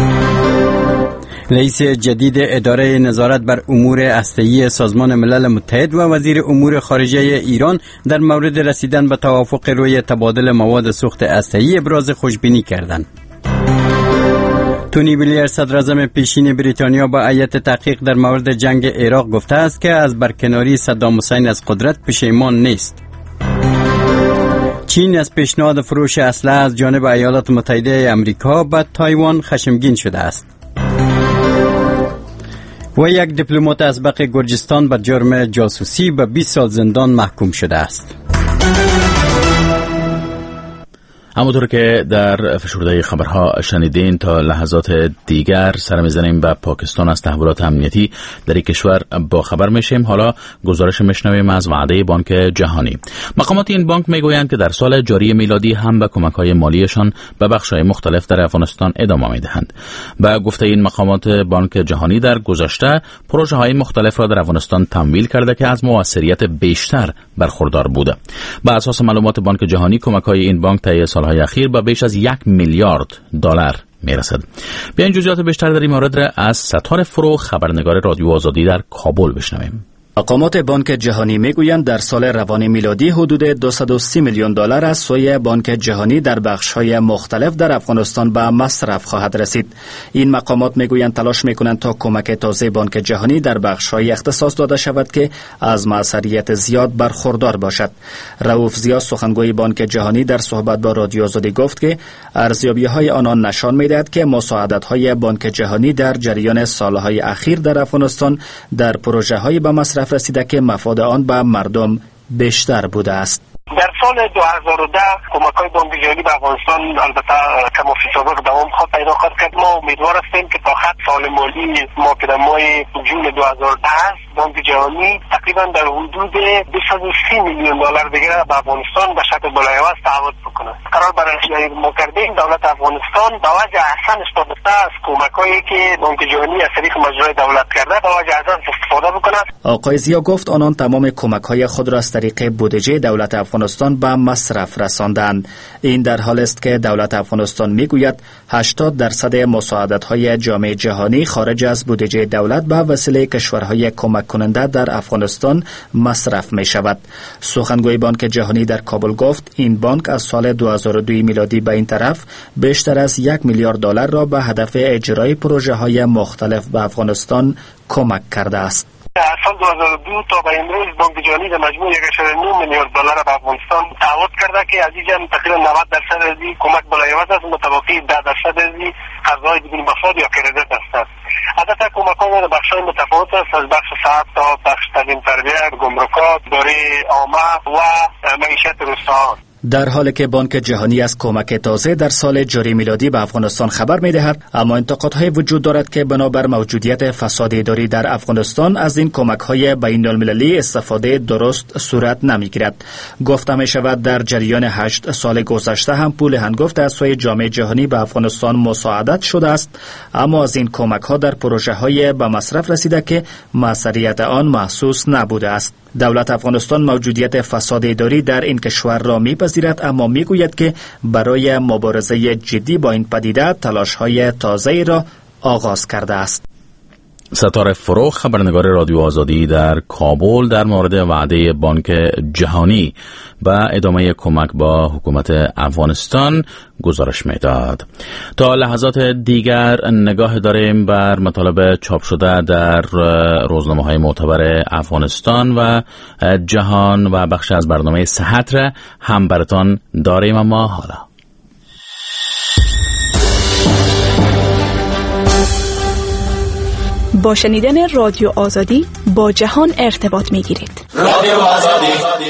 رئیس جدید اداره نظارت بر امور هسته‌ای سازمان ملل متحد و وزیر امور خارجه ایران در مورد رسیدن به توافق روی تبادل مواد سوخت هسته‌ای ابراز خوشبینی کردند. تونی بلیر صدراعظم پیشین بریتانیا با هیئت تحقیق در مورد جنگ عراق گفته است که از برکناری صدام حسین از قدرت پشیمان نیست. چین از پیشنهاد فروش اسلحه از جانب ایالات متحده آمریکا به تایوان خشمگین شده است. و یک دیپلمات اسبق گرجستان به جرم جاسوسی به بیست سال زندان محکوم شده است. همونطور که در فشرده خبرها شنیدین، تا لحظات دیگر سر میزنیم به پاکستان از تحولات امنیتی در این کشور با خبر میشیم. حالا گزارش میشنویم از وعده بانک جهانی. مقامات این بانک میگویند که در سال جاری میلادی هم به کمک‌های مالیشان به بخش‌های مختلف در افغانستان ادامه میدهند. به گفته این مقامات، بانک جهانی در گذشته پروژه‌های مختلف را در افغانستان تمویل کرده که از موثریت بیشتر برخوردار بوده. بر اساس معلومات بانک جهانی، کمک‌های این بانک طی سال‌های اخیر با بیش از یک میلیارد دلار میرسد. بیاین جزئیات بیشتر در این مورد را از ستار فرو، خبرنگار رادیو آزادی در کابل بشنویم. مقامات بانک جهانی میگویند در سال روان میلادی حدود دویست و سی میلیون دلار از سوی بانک جهانی در بخش‌های مختلف در افغانستان به مصرف خواهد رسید. این مقامات میگویند تلاش میکنند تا کمک تازه بانک جهانی در بخش‌های اختصاص داده شود که از موثریت زیاد برخوردار باشد. رؤوف زیا، سخنگوی بانک جهانی، در صحبت با رادیو آزادی گفت که ارزیابی‌های آنان نشان می‌دهد که مساعدت‌های بانک جهانی در جریان سال‌های اخیر در افغانستان در پروژه‌های به مصرف رسیده که مفاد آن به مردم بیشتر بوده است. در سال دو هزار و ده کمک‌های بانک جهانی به افغانستان البته کم و فی سابق دوام خواهد پیدا خواهد کرد. ما امیدوار هستیم که تا خط سال مالی ما که در ماه جون دو هزار و ده است، بانک جهانی تقریبا در حدود بیست و سی میلیون دلار دیگر به افغانستان به شکل بالایوست تعهد بکنه. قرار برای ما کردیم دولت افغانستان به وجه احسن استفاده از کمک‌هایی که بانک جهانی از طریق مجرای دولت کرده به وجه احسن استفاده بکنه. آقای زیا گفت آنان تمام کمک‌های خود را از طریق بودجه دولت افغانستان به مصرف رساندند. این در حال است که دولت افغانستان میگوید هشتاد درصد مساعدت‌های جامعه جهانی جهانی خارج از بودجه دولت به وسیله کشورهای کمک کننده در افغانستان مصرف می شود. سخنگوی بانک جهانی در کابل گفت این بانک از سال دو هزار و دو میلادی به این طرف بیشتر از یک میلیارد دلار را به هدف اجرای پروژه های مختلف به افغانستان کمک کرده است. از سال دو هزار و دو تا به امروز بانک جهانی در مجموع یک ممیز نه میلیارد دلار به افغانستان تعهد کرده که از اینجا تقریبا نود درصد از این کمک بالای عوض است، متوقع ده درصد از این قرضهای بدون مفاد یا کردیت است. البته کمک‌ها در بخش‌های متفاوت است، از بخش صحت تا بخش تعلیم تربیت، گمرکات، دارای عامه و معیشت روستاها. در حالی که بانک جهانی از کمک تازه در سال جاری میلادی به افغانستان خبر می‌دهد، اما انتقادهای وجود دارد که بنابر موجودیت فساد اداری در افغانستان از این کمک‌های بین‌المللی استفاده درست صورت نمی‌گیرد. گفته می‌شود در جریان هشت سال گذشته هم پول هنگفت از سوی جامعه جهانی به افغانستان مساعدت شده است، اما از این کمک‌ها در پروژه‌های به مصرف رسیده که موثریت آن محسوس نبوده است. دولت افغانستان موجودیت فساد اداری در این کشور را می‌پذیرد، اما می‌گوید که برای مبارزه جدی با این پدیده تلاش‌های تازه‌ای را آغاز کرده است. ستاره فروغ، خبرنگار رادیو آزادی در کابل، در مورد وعده بانک جهانی و ادامه کمک با حکومت افغانستان گزارش میداد. تا لحظات دیگر نگاه داریم بر مطالب چاپ شده در روزنامه‌های معتبر افغانستان و جهان و بخش از برنامه صحت را هم براتان داریم. اما حالا با شنیدن رادیو آزادی با جهان ارتباط میگیرید. رادیو آزادی.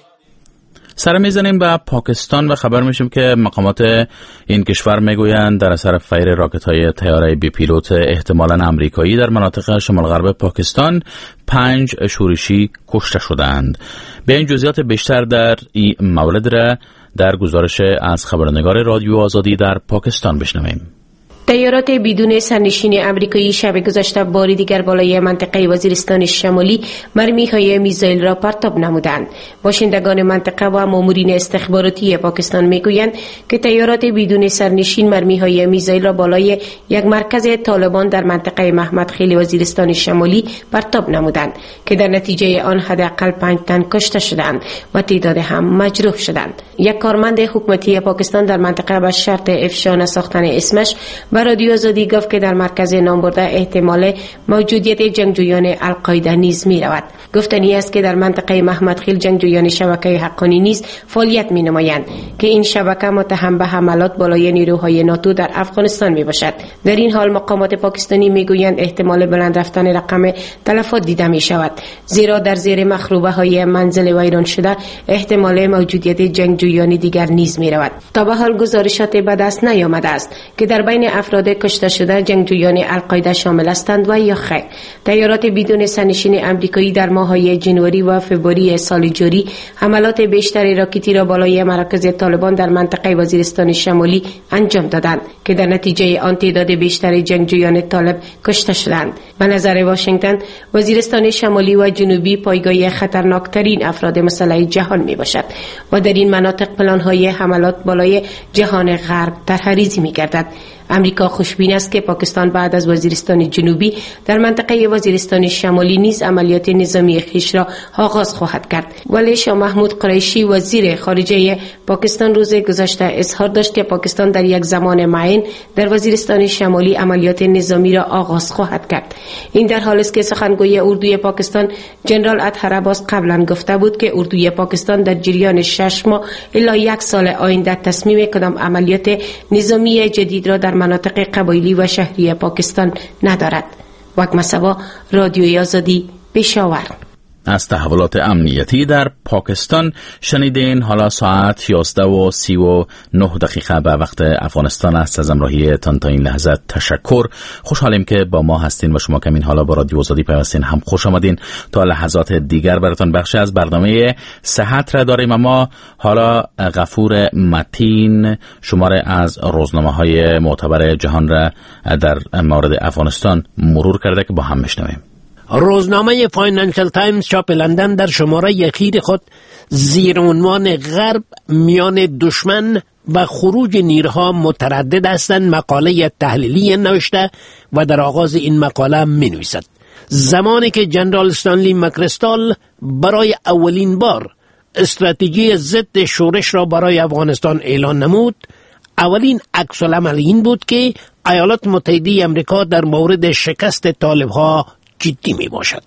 سر میزنیم به پاکستان و خبر میشیم که مقامات این کشور میگویند در اثر فیر راکت های طیاره بی پیلوت احتمالاً امریکایی در مناطق شمال غرب پاکستان پنج شورشی کشته شدند. به این جزئیات بیشتر در این مورد را در گزارش از خبرنگار رادیو آزادی در پاکستان بشنویم. طیارات بدون سرنشین امریکایی شب گذشته باری دیگر بالای منطقه وزیرستان شمالی مرمی‌های میزایل را پرتاب نمودند. باشندگان منطقه و مامورین استخباراتی پاکستان میگویند که طیارات بدون سرنشین مرمی‌های میزایل را بالای یک مرکز طالبان در منطقه محمد خیل وزیرستان شمالی پرتاب نمودند که در نتیجه آن حداقل پنج تن کشته شدند و تعداد هم مجروح شدند. یک کارمند حکومتی پاکستان در منطقه به شرط افشا نساختن اسمش و رادیو آزادی گفت که در مرکز نام برده احتمال موجودیت جنگجویان القاعده نیز می رود. گفتنی است که در منطقه محمد خیل جنگجویان شبکه حقانی نیز فعالیت می نمایند که این شبکه متهم به حملات بالای نیروهای ناتو در افغانستان می باشد. در این حال مقامات پاکستانی می گویند احتمال بلند رفتن رقم تلفات دیده می شود، زیرا در زیر مخروبه های منزل ویران شده احتمال موجودیت جنگجویان دیگر نیز می رود. تا به حال گزارشات به دست نیامده است که در بین افراد کشته شده جنگجویان القاعده شامل هستند و یا خیر. طیارات بدون سرنشین امریکایی در ماه‌های جنوری و فوریه سال جاری حملات بیشتر راکتی را بالای مراکز طالبان در منطقه وزیرستان شمالی انجام دادند که در نتیجه آن تعداد بیشتر جنگجویان طالب کشته شدند. به نظر واشنگتن وزیرستان شمالی و جنوبی پایگاه خطرناکترین افراد مسلح جهان می باشد و در این مناطق پلان‌های حملات بالای جهان غرب طرح‌ریزی می‌گردد. امریکا خوشبین است که پاکستان بعد از وزیرستان جنوبی در منطقه وزیرستان شمالی نیز عملیات نظامی خویش را آغاز خواهد کرد. ولی شاه محمود قریشی وزیر خارجه پاکستان روز گذشته اظهار داشت که پاکستان در یک زمان معین در وزیرستان شمالی عملیات نظامی را آغاز خواهد کرد. این در حالی است که سخنگوی اردوی پاکستان جنرال اطهر عباس قبلا گفته بود که اردوی پاکستان در جریان شش ماه الی یک سال آینده تصمیم کدام عملیات نظامی جدید را در مناطق قبایلی و شهری پاکستان ندارد. وقت مصبا رادیوی آزادی پشاور. از تحولات امنیتی در پاکستان شنیدین. حالا ساعت یازده و سی و نه دقیقه به وقت افغانستان است. از همراهی تان تا این لحظه تشکر. خوشحالیم که با ما هستین و شما کمین حالا با رادیو آزادی پیوستین. هم خوش آمدین. تا لحظات دیگر براتون بخش از برنامه صحت را داریم، اما حالا غفور متین شماره از روزنامه های معتبر جهان را در مورد افغانستان مرور کرده که با هم میشنویم. روزنامه فاینانشل تایمز چاپ لندن در شماره اخیر خود زیر عنوان غرب میان دشمن و خروج نیروها متردد هستند مقاله تحلیلی نوشته و در آغاز این مقاله می نویسد: زمانی که جنرال استانلی مکریستال برای اولین بار استراتژی ضد شورش را برای افغانستان اعلان نمود، اولین عکس العمل این بود که ایالات متحده آمریکا در مورد شکست طالبها جدی می باشد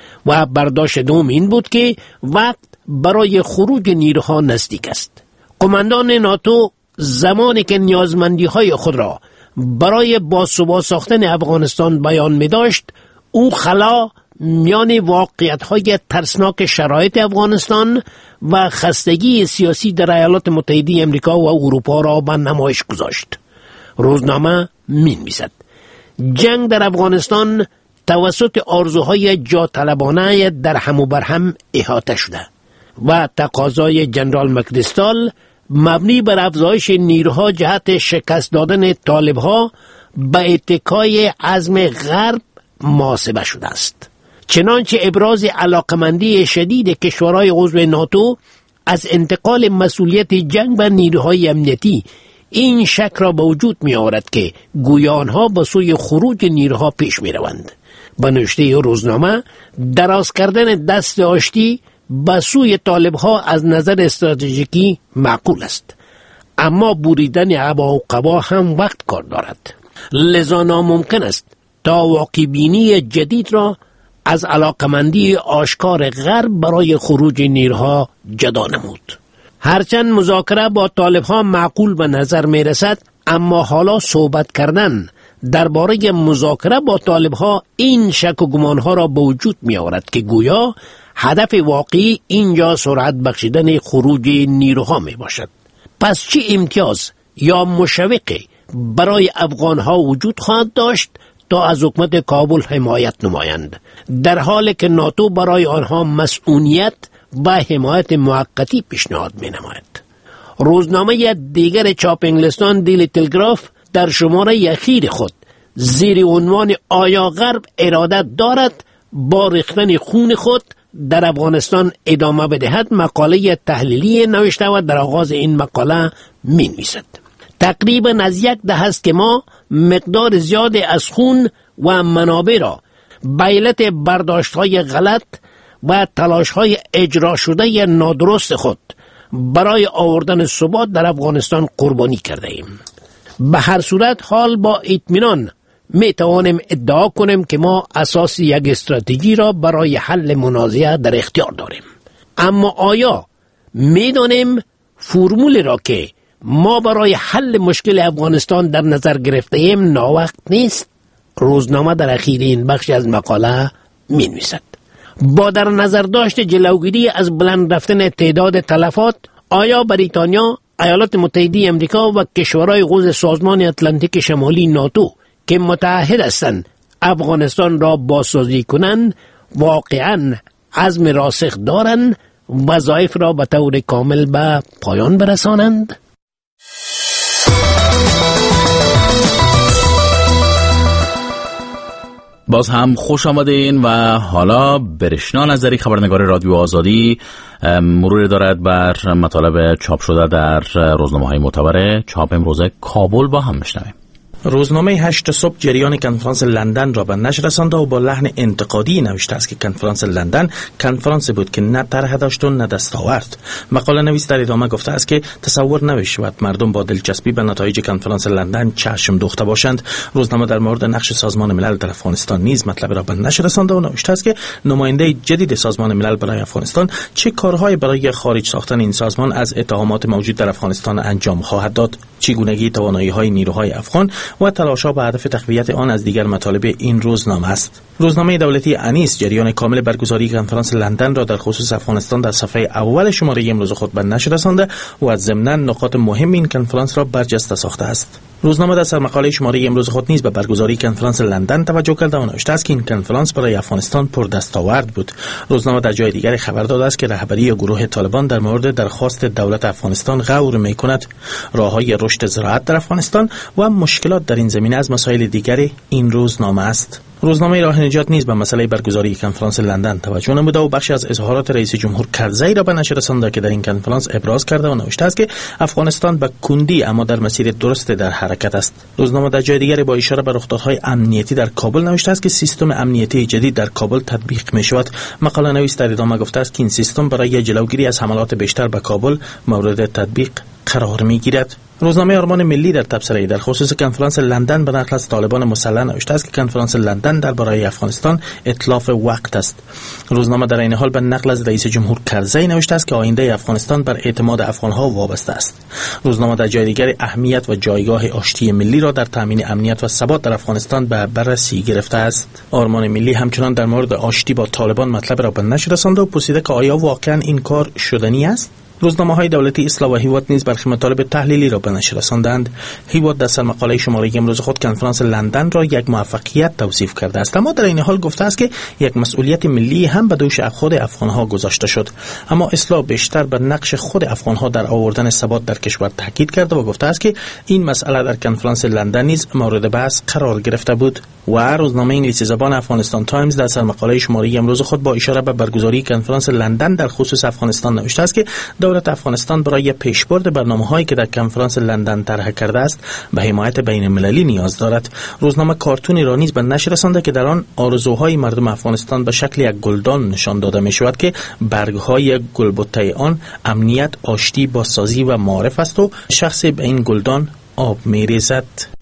و برداشت دوم این بود که وقت برای خروج نیروها نزدیک است. قماندان ناتو زمانی که نیازمندی های خود را برای باثبات ساختن افغانستان بیان می داشت، او خلا میان واقعیت های ترسناک شرایط افغانستان و خستگی سیاسی در ایالات متحده آمریکا و اروپا را به نمایش گذاشت. روزنامه می نویسد: جنگ در افغانستان توسط آرزوهای جا طلبانه در هم و بر هم احاطه شده و تقاضای جنرال مکریستال مبنی بر افزایش نیروها جهت شکست دادن طالبها به اتکای عزم غرب محاسبه شده است. چنانچه ابراز علاقمندی شدید کشورهای عضو ناتو از انتقال مسئولیت جنگ بر نیروهای امنیتی این شک را به وجود می آورد که گویا آنها به سوی خروج نیروها پیش می روند. به نوشته روزنامه، دراز کردن دست آشتی به سوی طالبها از نظر استراتژیکی معقول است، اما بریدن عبا و قبا هم وقت کار دارد، لذا ناممکن است تا واقع بینی جدید را از علاقمندی آشکار غرب برای خروج نیروها جدا نمود. هرچند مذاکره با طالبها معقول به نظر می رسد، اما حالا صحبت کردن درباره مذاکره با طالبها این شک و گمانها را به وجود می آورد که گویا هدف واقعی اینجا سرعت بخشیدن خروج نیروها می باشد. پس چه امتیاز یا مشوقی برای افغانها وجود خواهد داشت تا از حکومت کابل حمایت نمایند، در حالی که ناتو برای آنها مسئولیت و حمایت موقتی پیشنهاد می نماید؟ روزنامه دیگر چاپ انگلستان دیلی تلگراف در شماره اخیر خود زیر عنوان آیا غرب اراده دارد با ریختن خون خود در افغانستان ادامه بدهد مقاله تحلیلی نوشته و در آغاز این مقاله می نویسد: تقریبا از یک دهه است که ما مقدار زیاد از خون و منابع را به علت برداشت‌های غلط و تلاش‌های اجرا شده نادرست خود برای آوردن ثبات در افغانستان قربانی کرده ایم. به هر صورت حال با اطمینان می توانیم ادعا کنیم که ما اساس یک استراتژی را برای حل منازعه در اختیار داریم. اما آیا می دانیم فرمولی را که ما برای حل مشکل افغانستان در نظر گرفته ایم ناوقت نیست؟ روزنامه در اخیر این بخش از مقاله می نویسد: با در نظر داشت جلوگیری از بلند رفتن تعداد تلفات، آیا بریتانیا، ایالات متحده آمریکا و کشورهای عضو سازمان اتلانتیک شمالی ناتو که متحد هستند افغانستان را بازسازی کنند واقعاً عزم راسخ دارند وظایف را به طور کامل به پایان برسانند؟ باز هم خوش آمدین و حالا برشنا نظری خبرنگار رادیو آزادی مرور دارد بر مطالب چاپ شده در روزنامه‌های معتبر چاپ امروزه کابل با هم میشنویم. روزنامه هشت صبح جریان کنفرانس لندن را به نشر رسانده و با لحن انتقادی نوشته است که کنفرانس لندن کنفرانسی بود که نه طرح داشت و نه دستاورد. مقاله نویس در ادامه گفته است که تصور نمی‌شود مردم با دلچسبی به نتایج کنفرانس لندن چشم دوخته باشند. روزنامه در مورد نقش سازمان ملل در افغانستان نیز مطلب را به نشر رسانده و نوشته است که نماینده جدید سازمان ملل برای افغانستان چه کارهایی برای خارج ساختن این سازمان از اتهامات موجود در افغانستان انجام خواهد داد، چگونگی توانایی‌های نیروهای افغان و تلاش‌ها به هدف تقویت آن از دیگر مطالب این روزنامه است. روزنامه دولتی انیس جریان کامل برگزاری کنفرانس لندن را در خصوص افغانستان در صفحه اول شماره امروز خود به نشر رسانده و از ضمن نکات مهم این کنفرانس را برجسته ساخته است. روزنامه در سرمقاله شماره امروز خود نیز به برگزاری کنفرانس لندن توجه کرده و نوشته است که این کنفرانس برای افغانستان پر دستاورد بود. روزنامه در جای دیگر خبر داده است که رهبری یا گروه طالبان در مورد درخواست دولت افغانستان غور می‌کند. راه‌های رشد زراعت در افغانستان و مشکلات در این زمینه از مسائل دیگر این روزنامه است. روزنامه راه نجات نیز به مسئله برگزاری کنفرانس لندن توجه نموده و بخشی از اظهارات رئیس جمهور کرزی را به نشر رسانده که در این کنفرانس ابراز کرده و نوشته است که افغانستان به کندی اما در مسیر درست در حرکت است. روزنامه در جای دیگری با اشاره به رخدادهای امنیتی در کابل نوشته است که سیستم امنیتی جدید در کابل تطبیق می شود. مقاله نویس در ادامه گفته است که این سیستم برای جلوگیری از حملات بیشتر به کابل مورد تطبیق قرار می گیرد. روزنامه آرمان ملی در تبصره‌ای در خصوص کنفرانس لندن به نقل از طالبان مسلح نوشته است که کنفرانس لندن درباره افغانستان اتلاف وقت است. روزنامه در این حال به نقل از رئیس جمهور کرزی نوشته است که آینده افغانستان بر اعتماد افغان‌ها وابسته است. روزنامه در جای دیگر اهمیت و جایگاه آشتی ملی را در تامین امنیت و ثبات در افغانستان به بررسی گرفته است. آرمان ملی همچنان در مورد آشتی با طالبان مطلب را به نشر رسانده و پرسیده که آیا واقعا این کار شدنی است؟ روزنامه‌های دولتی اصلاح و هیواد نیز برخی مطالب تحلیلی را به نشر رساندند. هیواد در سرمقاله شماره امروز خود کنفرانس لندن را یک موفقیت توصیف کرده است، اما در این حال گفته است که یک مسئولیت ملی هم به دوش خود افغان‌ها گذاشته شد. اما اصلاح بیشتر بر نقش خود افغان‌ها در آوردن ثبات در کشور تاکید کرده و گفته است که این مسئله در کنفرانس لندن نیز مورد بحث قرار گرفته بود. و روزنامه انگلیسی زبان افغانستان تایمز در سرمقاله شماره امروز خود با اشاره به برگزاری کنفرانس لندن در خصوص افغانستان نوشته است که دولت افغانستان برای پیشبرد برنامه‌هایی که در کنفرانس لندن طرح کرده است به حمایت بین‌المللی نیاز دارد. روزنامه کارتونی را نیز به نشر رسانده که در آن آرزوهای مردم افغانستان به شکل یک گلدان نشان داده می‌شود که برگ‌های گلبته آن امنیت، آشتی، بازسازی و معارف است و شخصی به این گلدان آب می‌ریزد.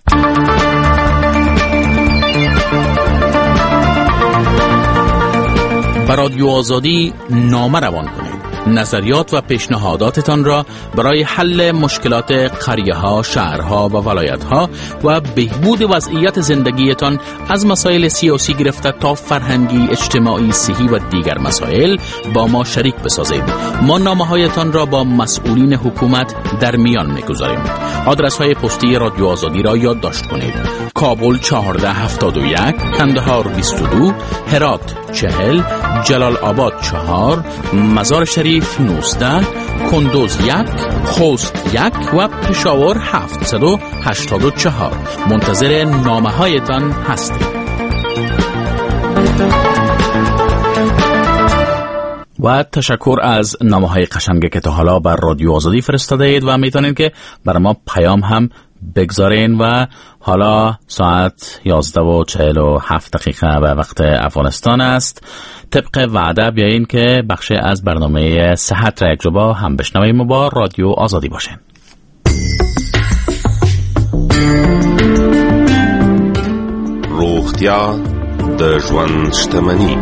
به رادیو آزادی نامه روان کنید. نظریات و پیشنهاداتتان را برای حل مشکلات قریه‌ها، شهرها و ولایت‌ها و بهبود وضعیت زندگیتان از مسائل سیاسی گرفته تا فرهنگی، اجتماعی، صحی و دیگر مسائل با ما شریک بسازید. ما نامه‌هایتان را با مسئولین حکومت در میان می‌گذاریم. آدرس‌های پستی رادیو آزادی را یادداشت کنید: کابل چهارده هفتاد و یک، کندهار بیست و دو، هرات چهل، جلال آباد چهار، مزار شریف نوزده، کندوز یک، خوست یک و پشاور هفتصد و هشتاد و چهار. منتظر نامه هایتان هستیم. و تشکر از نامه های قشنگی که تا حالا بر رادیو آزادی فرستاده اید و میتونید که برای ما پیام هم بگذارین. و حالا ساعت یازده و چهل و هفت دقیقه به وقت افغانستان است. طبق وعده بیایین که بخش از برنامه صحت را یک جبا هم بشنویم و با رادیو آزادی باشین. روغتیا د ژوند شتمنی.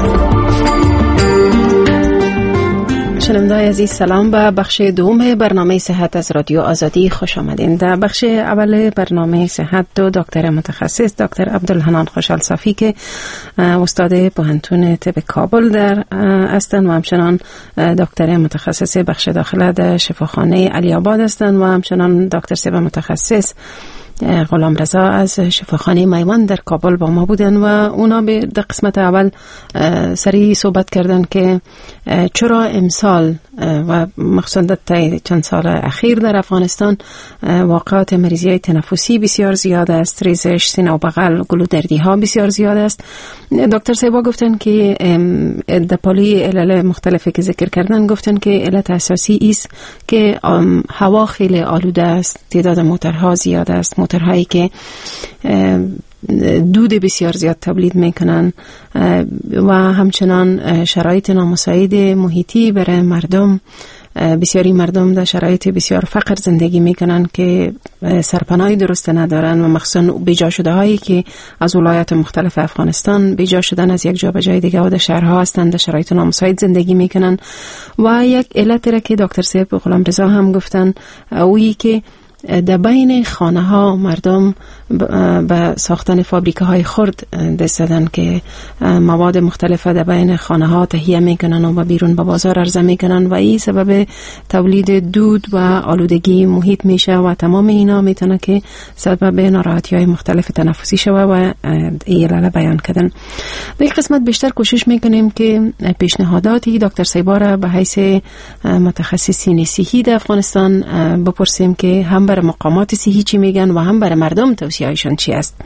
شنونده‌های عزیز سلام. به بخش دوم برنامه صحت از رادیو آزادی خوش آمدین. در بخش اول برنامه صحت دو دکتر متخصص دکتر عبدالحنان خوشحال صافی که استاد پوهنتون طب کابل در هستند و همچنان دکتر متخصص بخش داخله در شفاخانه علی آباد هستند و همچنان دکتر سیب متخصص غلام رضا از شفاخانه میوان در کابل با ما بودن و اونا به در قسمت اول سری صحبت کردن که چرا امسال و مخصوصا در چند سال اخیر در افغانستان واقعات مریضی های تنفسی بسیار زیاد است، ریزش، سینه و بغل، گلودردی ها بسیار زیاد است. دکتر سیبا گفتن که در پالی علل مختلفی که ذکر کردن گفتن که علت اساسی است که هوا خیلی آلوده است، تعداد موترها زیاد است، موترهایی که دود بسیار زیاد تولید میکنن و همچنان شرایط نامساعد محیطی برای مردم. بسیاری مردم در شرایط بسیار فقر زندگی میکنن که سرپناهی درست ندارن و مخصوصا بیجا شده هایی که از ولایات مختلف افغانستان بیجا شدن از یک جا به جای دیگه و در شهرها هستند در شرایط نامساعد زندگی میکنن. و یک علت را که دکتر سیب غلام رضا هم گفتن اویی که در بین خانه ها مردم به ساختن فابریکه های خرد دست دادن که مواد مختلف در بین خانه ها تهیه میکنن و بیرون به بازار عرضه میکنن و این سبب تولید دود و آلودگی محیط میشه و تمام اینا میتونه که سبب ناراحتی های مختلف تنفسی شوه و این علل بیان کردن. در قسمت بیشتر کوشش میکنیم که پیشنهاداتی دکتر سیبا را به حیث متخصصین صحی در افغانستان بپرسیم که هم برای مقامات صحی چی میگن و هم برای مردم توصیه هایشان چی است.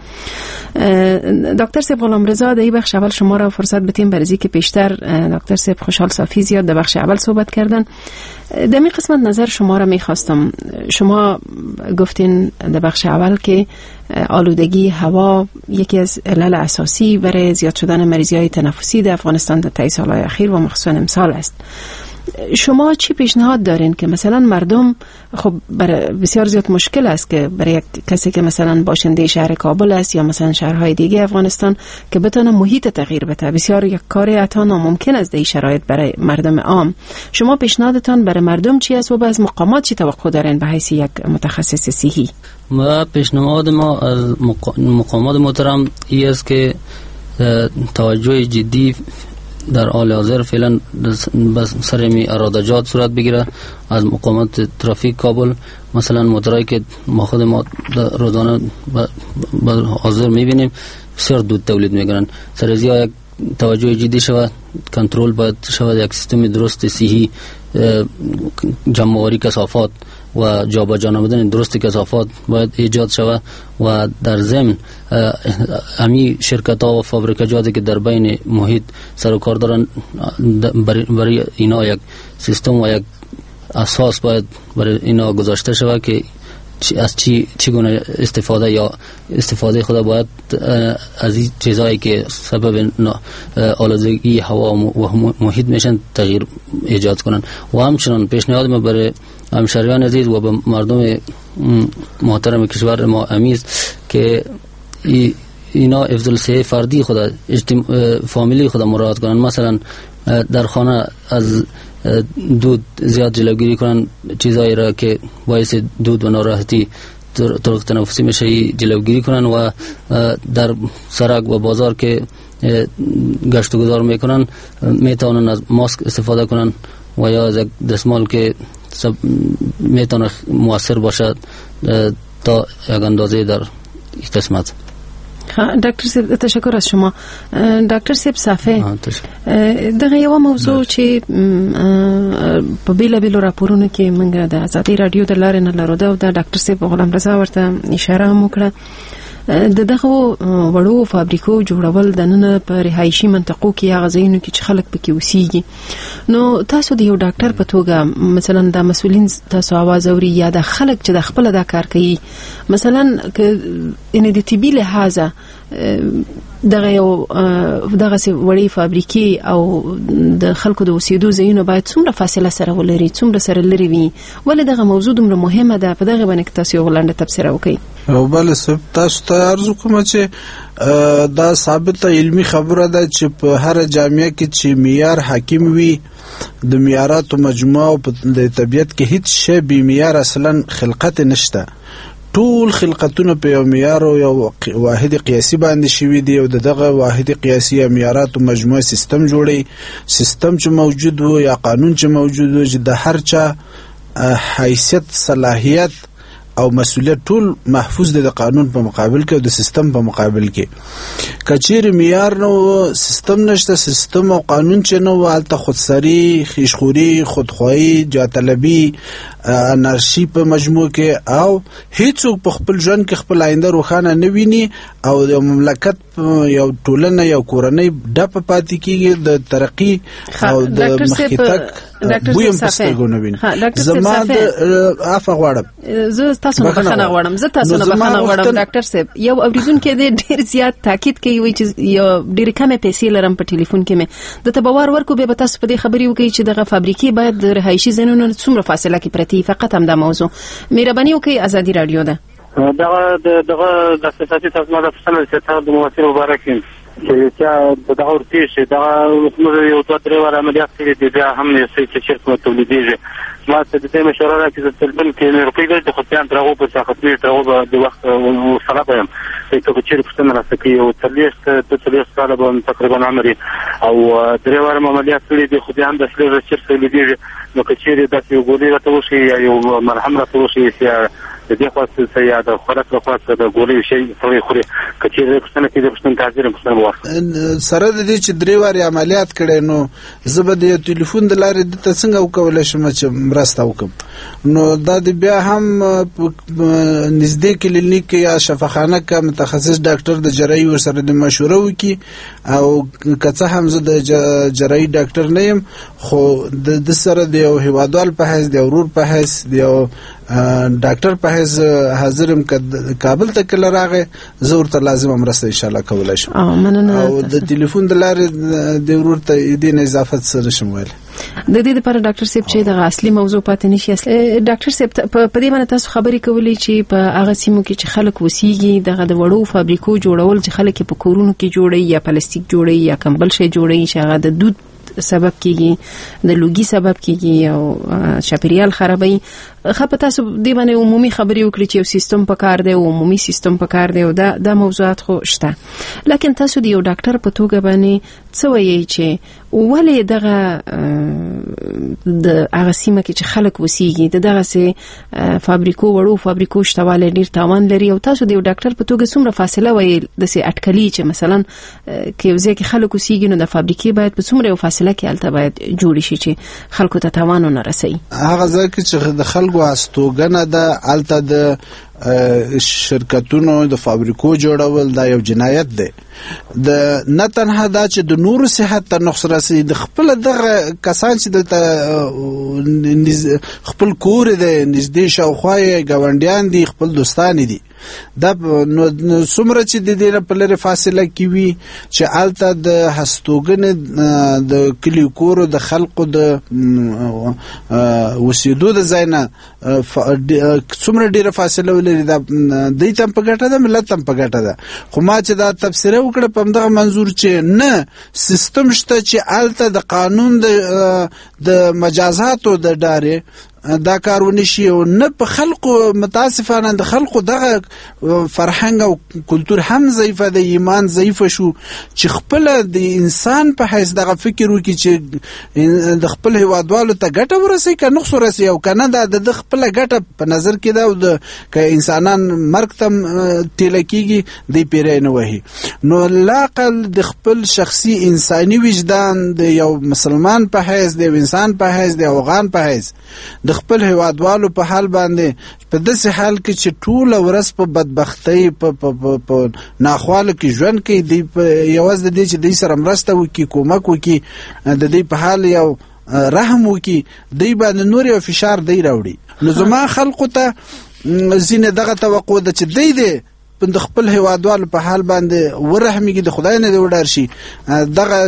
دکتر صاحب غلامرضا، در این بخش اول شما را فرصت بدیم برای که بیشتر دکتر صاحب خوشحال صافی زیاد در بخش اول صحبت کردن. در این قسمت نظر شما را میخواستم. شما گفتین در بخش اول که آلودگی هوا یکی از علل اساسی برای زیاد شدن مریضی های تنفسی در افغانستان در طی سالهای اخیر و مخصوصا امسال است. شما چی پیشنهاد دارین که مثلا مردم، خب برای بسیار زیاد مشکل است که برای یک کسی که مثلا باشنده شهر کابل است یا مثلا شهرهای دیگه افغانستان که بتونه محیط تغییر بده، بسیار یک کاری حتی ناممکن است در این شرایط برای مردم عام. شما پیشنهادتان برای مردم چی است و از مقامات چی توقع دارین به حیث یک متخصص صحی؟ ما پیشنهاد ما از مقامات محترم این است که توجه جدی در حال حاضر فعلا بس سر می ارادجات صورت بگیره از مقامات ترافیک کابل. مثلا موترایی که ما خود ما روزانه حاضر میبینیم بسیار دود تولید میکنن، سر از یک توجه جدی شود، کنترل باید شود، یک سیستم درست صحی جمع‌آوری کثافات و جابجا نمودن درست کثافات باید ایجاد شود و در ضمن همی شرکت ها و فابریکاتی که در بین محیط سر و کار دارن برای اینا یک سیستم و یک اساس باید برای اینا گذاشته شود که از چی چگونه استفاده یا استفاده خود باید از این چیزایی که سبب آلودگی هوا و محیط میشن تغییر ایجاد کنن. و همچنان پیشنهاد ما برای همشهریان عزیز و به مردم محترم کشور ما امیز که اینا افضل صحه فردی خود فامیلی خود مراعات کنن. مثلا در خانه از دود زیاد جلوگیری کنن، چیزایی را که باعث دود و ناراحتی طرق تنفسی میشه جلوگیری کنن و در سرک و بازار که گشت و گذار میکنن میتونن از ماسک استفاده کنن و یا از دستمال که سب میتونه مؤثر باشد تا یک اندازه در قسمت. دکتر صاحب تشکر از شما. دکتر صاحب صافی دغه یو موضوع چې په بیل بیل راپورونو کې موږ د آزادي رادیو د لارې نه لرو دا د ډاکټر صاحب غلامرضا ورته اشاره وکړه د دغه وړو فابریکو جوړول د نن په رهایشي منطقو کې هغه ځایونو کې چې خلک پکې اوسېږي. نو تاسو د یو ډاکټر په توګه مثلا د مسؤلین تاسو आवाज اوري یا د خلک چې د خپل دا کار کوي مثلا که ان د طبي لحاظه دغه یو دغه سي وړي فابریکې او د خلکو د اوسېدو ځایونه باید څومره فاصله سره ولري، څومره سره لري وي، ولې دغه موضوع دومره مهمه ده؟ په دغه باندې تاسو یو غلنده تبصره وکړئ. او بل څه تاسو ته ارزو کوم چې دا ثابته علمي خبره ده چې په هر جامعه کې چې معیار حاکم وي د معیاراتو مجموعه او د طبيعت کې هیڅ شی بې معیار اصلا خلقت نشته. ټول خلقتونه په یو معیار او یو واحد قیاسي باندې شوي دي او دغه واحد قیاسي معیاراتو مجموعه سیستم جوړي. سیستم چې موجود وو یا قانون چې موجود وو چې د هر چا حیثیت صلاحیت او مسؤلیت ټول محفوظ دي د قانون په مقابل کې او د سیستم په مقابل کې. کچیر معیار نو سیستم نشته، سیستم او قانون چې نو حالت خودسری، خیشخوري، خودخواهی، جاطلبي، انارشي په مجموع کې او هیڅوک په خپل ژوند کې خپل آینده روښانه نه ویني او د مملکت یو ټولنه یو کورنۍ ډپ پاتې کیږي د ترقی او د مخکتک بویم پستګونه ویني. زما د عفو غواړم زه تاسو نه بخښنه غواړم زه تاسو نه بخښنه غواړم ډاکټر صاحب. یو اوریدونکو دې ډیر زیات تاکید کوي چې یو ډیر کمه پیسې لرم په ټلیفون کې مې د تبوار ورکو به تاسو په دې خبري وکړي چې دغه فابریکې باید د رهایشي زینونو څومره فاصله کې پرتی فقط هم دا موضوع مهرباني وکړئ. آزادي رادیو ده دغه دغه د سیاسي تاسو د فسنل چې د موثر مبارکین چې دغه ورته شي دغه موږ یو دوه درې واره عملیات کړي دي بیا هم یې چې شرکت تولیدېږي. ما ته د دې مشوره راکړه چې تلبل کې مې روپۍ د خپل ترغو په څخه ترغو د وخت سره به ته چې پښتنه راځي او تلیش ته تلیش سره به تقریبا عمري او درې واره عملیات کړي دي خو دې هم د سلې چې تولیدېږي. نو کچېری د یو ګولې راته وشي یا یو مرهم راته وشي چې د دې خاصه سیا د خوراک لپاره د ګولې شي سوي خوري کچېری پښتنه کې د پښتن تاجر پښتن وخت سره د دې چې درې واره عملیات کړي نو زه به د ټلیفون د لارې د څنګه وکول شم چې مرسته وکم. نو دا بیا هم نږدې کلینیک یا شفاخانه کې متخصص ډاکټر د جراحي ورسره د مشوره وکي او که څه هم زه د جراحي ډاکټر نه یم خو د سره د یو هیوادوال په حیث د ورور په حیث د یو ډاکټر په حیث حاضرم کابل ته کله راغی زه ورته لازم مرسته ان شاء الله کولای شم او د ټلیفون د لارې د ورور ته دې اضافه سره شم ویل د دې لپاره ډاکټر صاحب چې د اصلي موضوع پاتې نشي ډاکټر صاحب په دې باندې تاسو خبرې کولې چې په هغه سیمو کې چې خلک وسیږي دغه د وړو فابریکو جوړول چې خلک په کورونو کې جوړي یا پلاستیک جوړي یا کمبل شي جوړي چې هغه د دود سبب کیږي د لوګي سبب کیږي او چاپیریال خرابوي خو تاسو دې باندې عمومي خبرې وکړي چې یو سیستم پکار دی او عمومي سیستم پکار دی او دا د موضوعات خو شته لکه تاسو د یو ډاکټر په توګه باندې څه وایي چې ولې دغه د هغه سیمه کې چې خلک وسیږي دغه سه فابریکو وړو فابریکو شتواله ډیر تاوان لري او تاسو د یو ډاکټر په توګه څومره فاصله وایي د سه اټکلي چې مثلا کې وزې کې خلک وسیږي نو د فابریکې باید په څومره فاصله کې الته باید جوړ شي چې خلکو ته تاوان نه رسي هغه ځکه چې د خلکو استوګنه د الته د شرکتونو د فابریکو جوړول دا یو جنایت دی د نه تنها دا چې د نورو صحت ته نقص رسي د خپل دغه کسان چې د خپل کور دی نږدې شاوخوا ګاونډیان دي خپل دوستان دي دا نو څومره چې د دې په لري فاصله کې وي چې الته د هستوګنې د کلی کورو د خلقو د وسیدو د ځاینا څومره ډیره فاصله ولري دا د تم په ګټه ده ملت تم په ګټه ده خو ما چې دا تفسیر وکړه په دغه منظور چې نه سیستم شته چې الته د قانون د د مجازاتو د ډارې دا کارونه شي او نه په خلقو متاسفانه د خلقو دغه فرهنګ او کلچر هم ضعیف دی ایمان ضعیف شو چې خپل د انسان په حیث دغه فکر وکړي چې د خپل هیوادوالو ته ګټه ورسي که نقص ورسي او کنه د خپل ګټه په نظر کې دا او د ک انسانان مرګ تم تل کېږي دی پیرې نه وهي نو لاقل د خپل شخصي انساني وجدان د یو مسلمان په حیث د انسان په حیث د افغان په حیث د خپل هیوادوالو په حال باندې په داسې حال کې چې ټول ورځ په بدبختی په په ناخواله کې ژوند کوي دی یوازې د دې چې د سره مرسته وکي کومک وکي د دې په حال یو رحم وکي دی باندې نور یو فشار دی راوړي نو زما خلقو ته زینه دغه توقع ده چې دی دی د خپل هیوادوالو په حال باندې ورحمېږي د خدای نه دی وډار شي دغه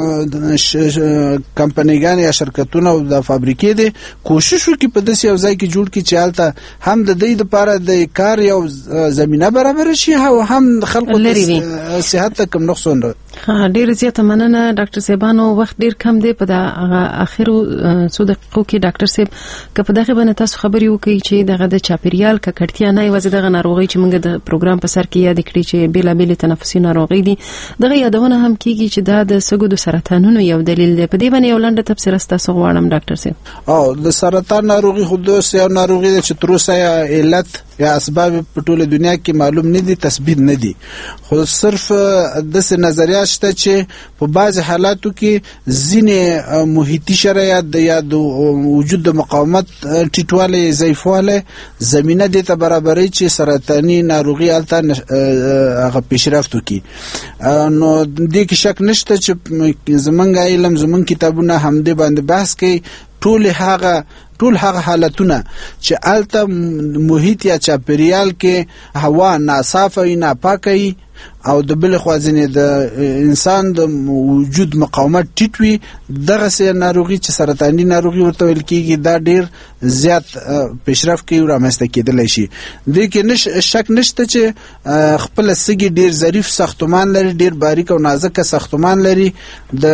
کمپنیګان یا شرکتونه او د فابریکې دي کوشش وکړي په داسې یو ځای کې جوړ کړي چې هلته هم د دې لپاره د کار یو زمینه برابر شي او هم خلکو ته صحت ته کم نقص نه ډیر زیاته مننه ډاکټر صاحبانو وخت ډیر کم دی په د اخرو څو دقیقو کې ډاکټر صاحب که په دغه باندې تاسو خبرې وکړئ چې دغه د چاپیریال ککړتیا نه یوازې دغه ناروغي چې موږ د پروګرام په سر کې یاد کړی چې بیلا بیل تنفسي ناروغي دي دغه یادونه هم کیږي چې دا د سږو د سرطانونو یو دلیل دی په دې باندې یو لنډه تفسیر تاسو غواړم ډاکټر صاحب او د سرطان ناروغي خو د یو ناروغي چې تر اوسه علت یا اسباب په ټوله دنیا کې معلوم نه دي تثبیت نه دي خو صرف د نظریات شته چې په بعض حالاتو کې ځینې محیطي شرایط د یا د وجود د مقاومت ټیټوالی ضعیفوالی زمینه دې ته برابري چې سرطاني ناروغي الته هغه پیشرفت وکړي نو دې کې شک نشته چې زمونږ علم زمونږ کتابونه هم دې باندې بحث کوي ټول هغه ټول هغه حالتونه چې الته محیط یا چاپیریال کې هوا ناصافه وي ناپاکه وي او د بل خوازنه د انسان د وجود مقاومت ټیټ وي دغه سه ناروغي چې سرطاني ناروغي ورته ویل کیږي دا ډیر زیات پیشرفت کوي او رامسته کېدلی شي د کې نش شک نشته چې خپل سګي ډیر ظریف ساختمان لري ډیر باریک او نازک ساختمان لري د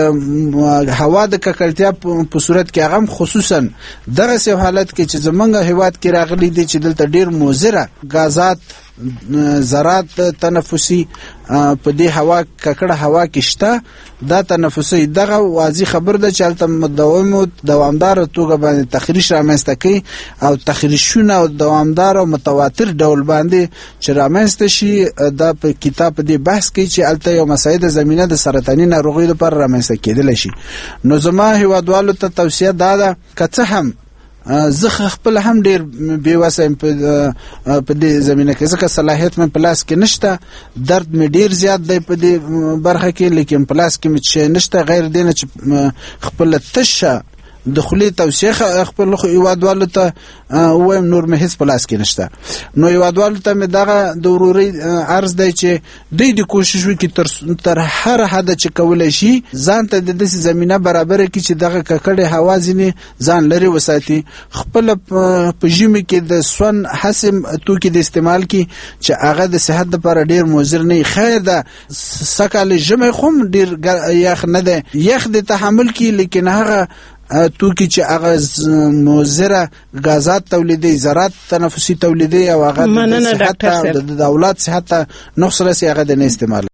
هوا د ککړتیا په صورت کې هغه خصوصا دغه سه حالت کې چې زمونږ هیواد کې راغلي دي چې دلته ډیر موزره غازات ذرات تنفسي په دې هوا ککړه هوا کې شته دا تنفسي دغه واضح خبر ده چې البته مداوم او دوامدار توګه باندې تخریش رامنځته کوي او تخریشونه او دوامدار او متواتر ډول باندې چې رامنځته شي دا په کتاب دې بحث کوي چې البته یو مسایده زمينه د سرطاني ناروغیو لپاره رامنځته کېدل شي نو زما هیوادوالو ته توصیه ده که څه هم زه خپل هم ډیر بې وسه یم په دې زمینه کې، ځکه صلاحیت مې په لاس کې نشته، درد مې ډیر زیات دی په دې برخه کې، لیکن په لاس کې مې شی نشته غیر دې نه چې خپل تشه د خولي توثیق خپل هیوادوالو ته وایم، نور مې هیڅ په لاس کې نشته. نو هیوادوالو ته مې دغه د ورورۍ عرض دی چې دوی د کوشش وکړي تر تر هر حده چې کولی شي ځان ته د داسې زمینه برابره کړي چې دغه ککړې هوا ځینې ځان لرې وساتي، خپله په ژمي کې د سون حسم توکي د استعمال کړي چې هغه د صحت لپاره ډېر مضر نه وي. خیر ده سږکال ژمی خو هم ډېر یخ نه دی، یخ د تحمل کړي، لیکن هغه توکي چې هغه مضره غازات تولیدي، ذرات تنفسي تولیدي او هغه د صحت د اولاد صحت ته نقص رسي، هغه د نه استعمال.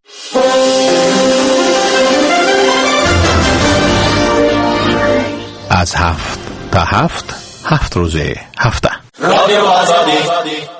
از هفت تا هفت هفت روزه هفته رادیو آزادی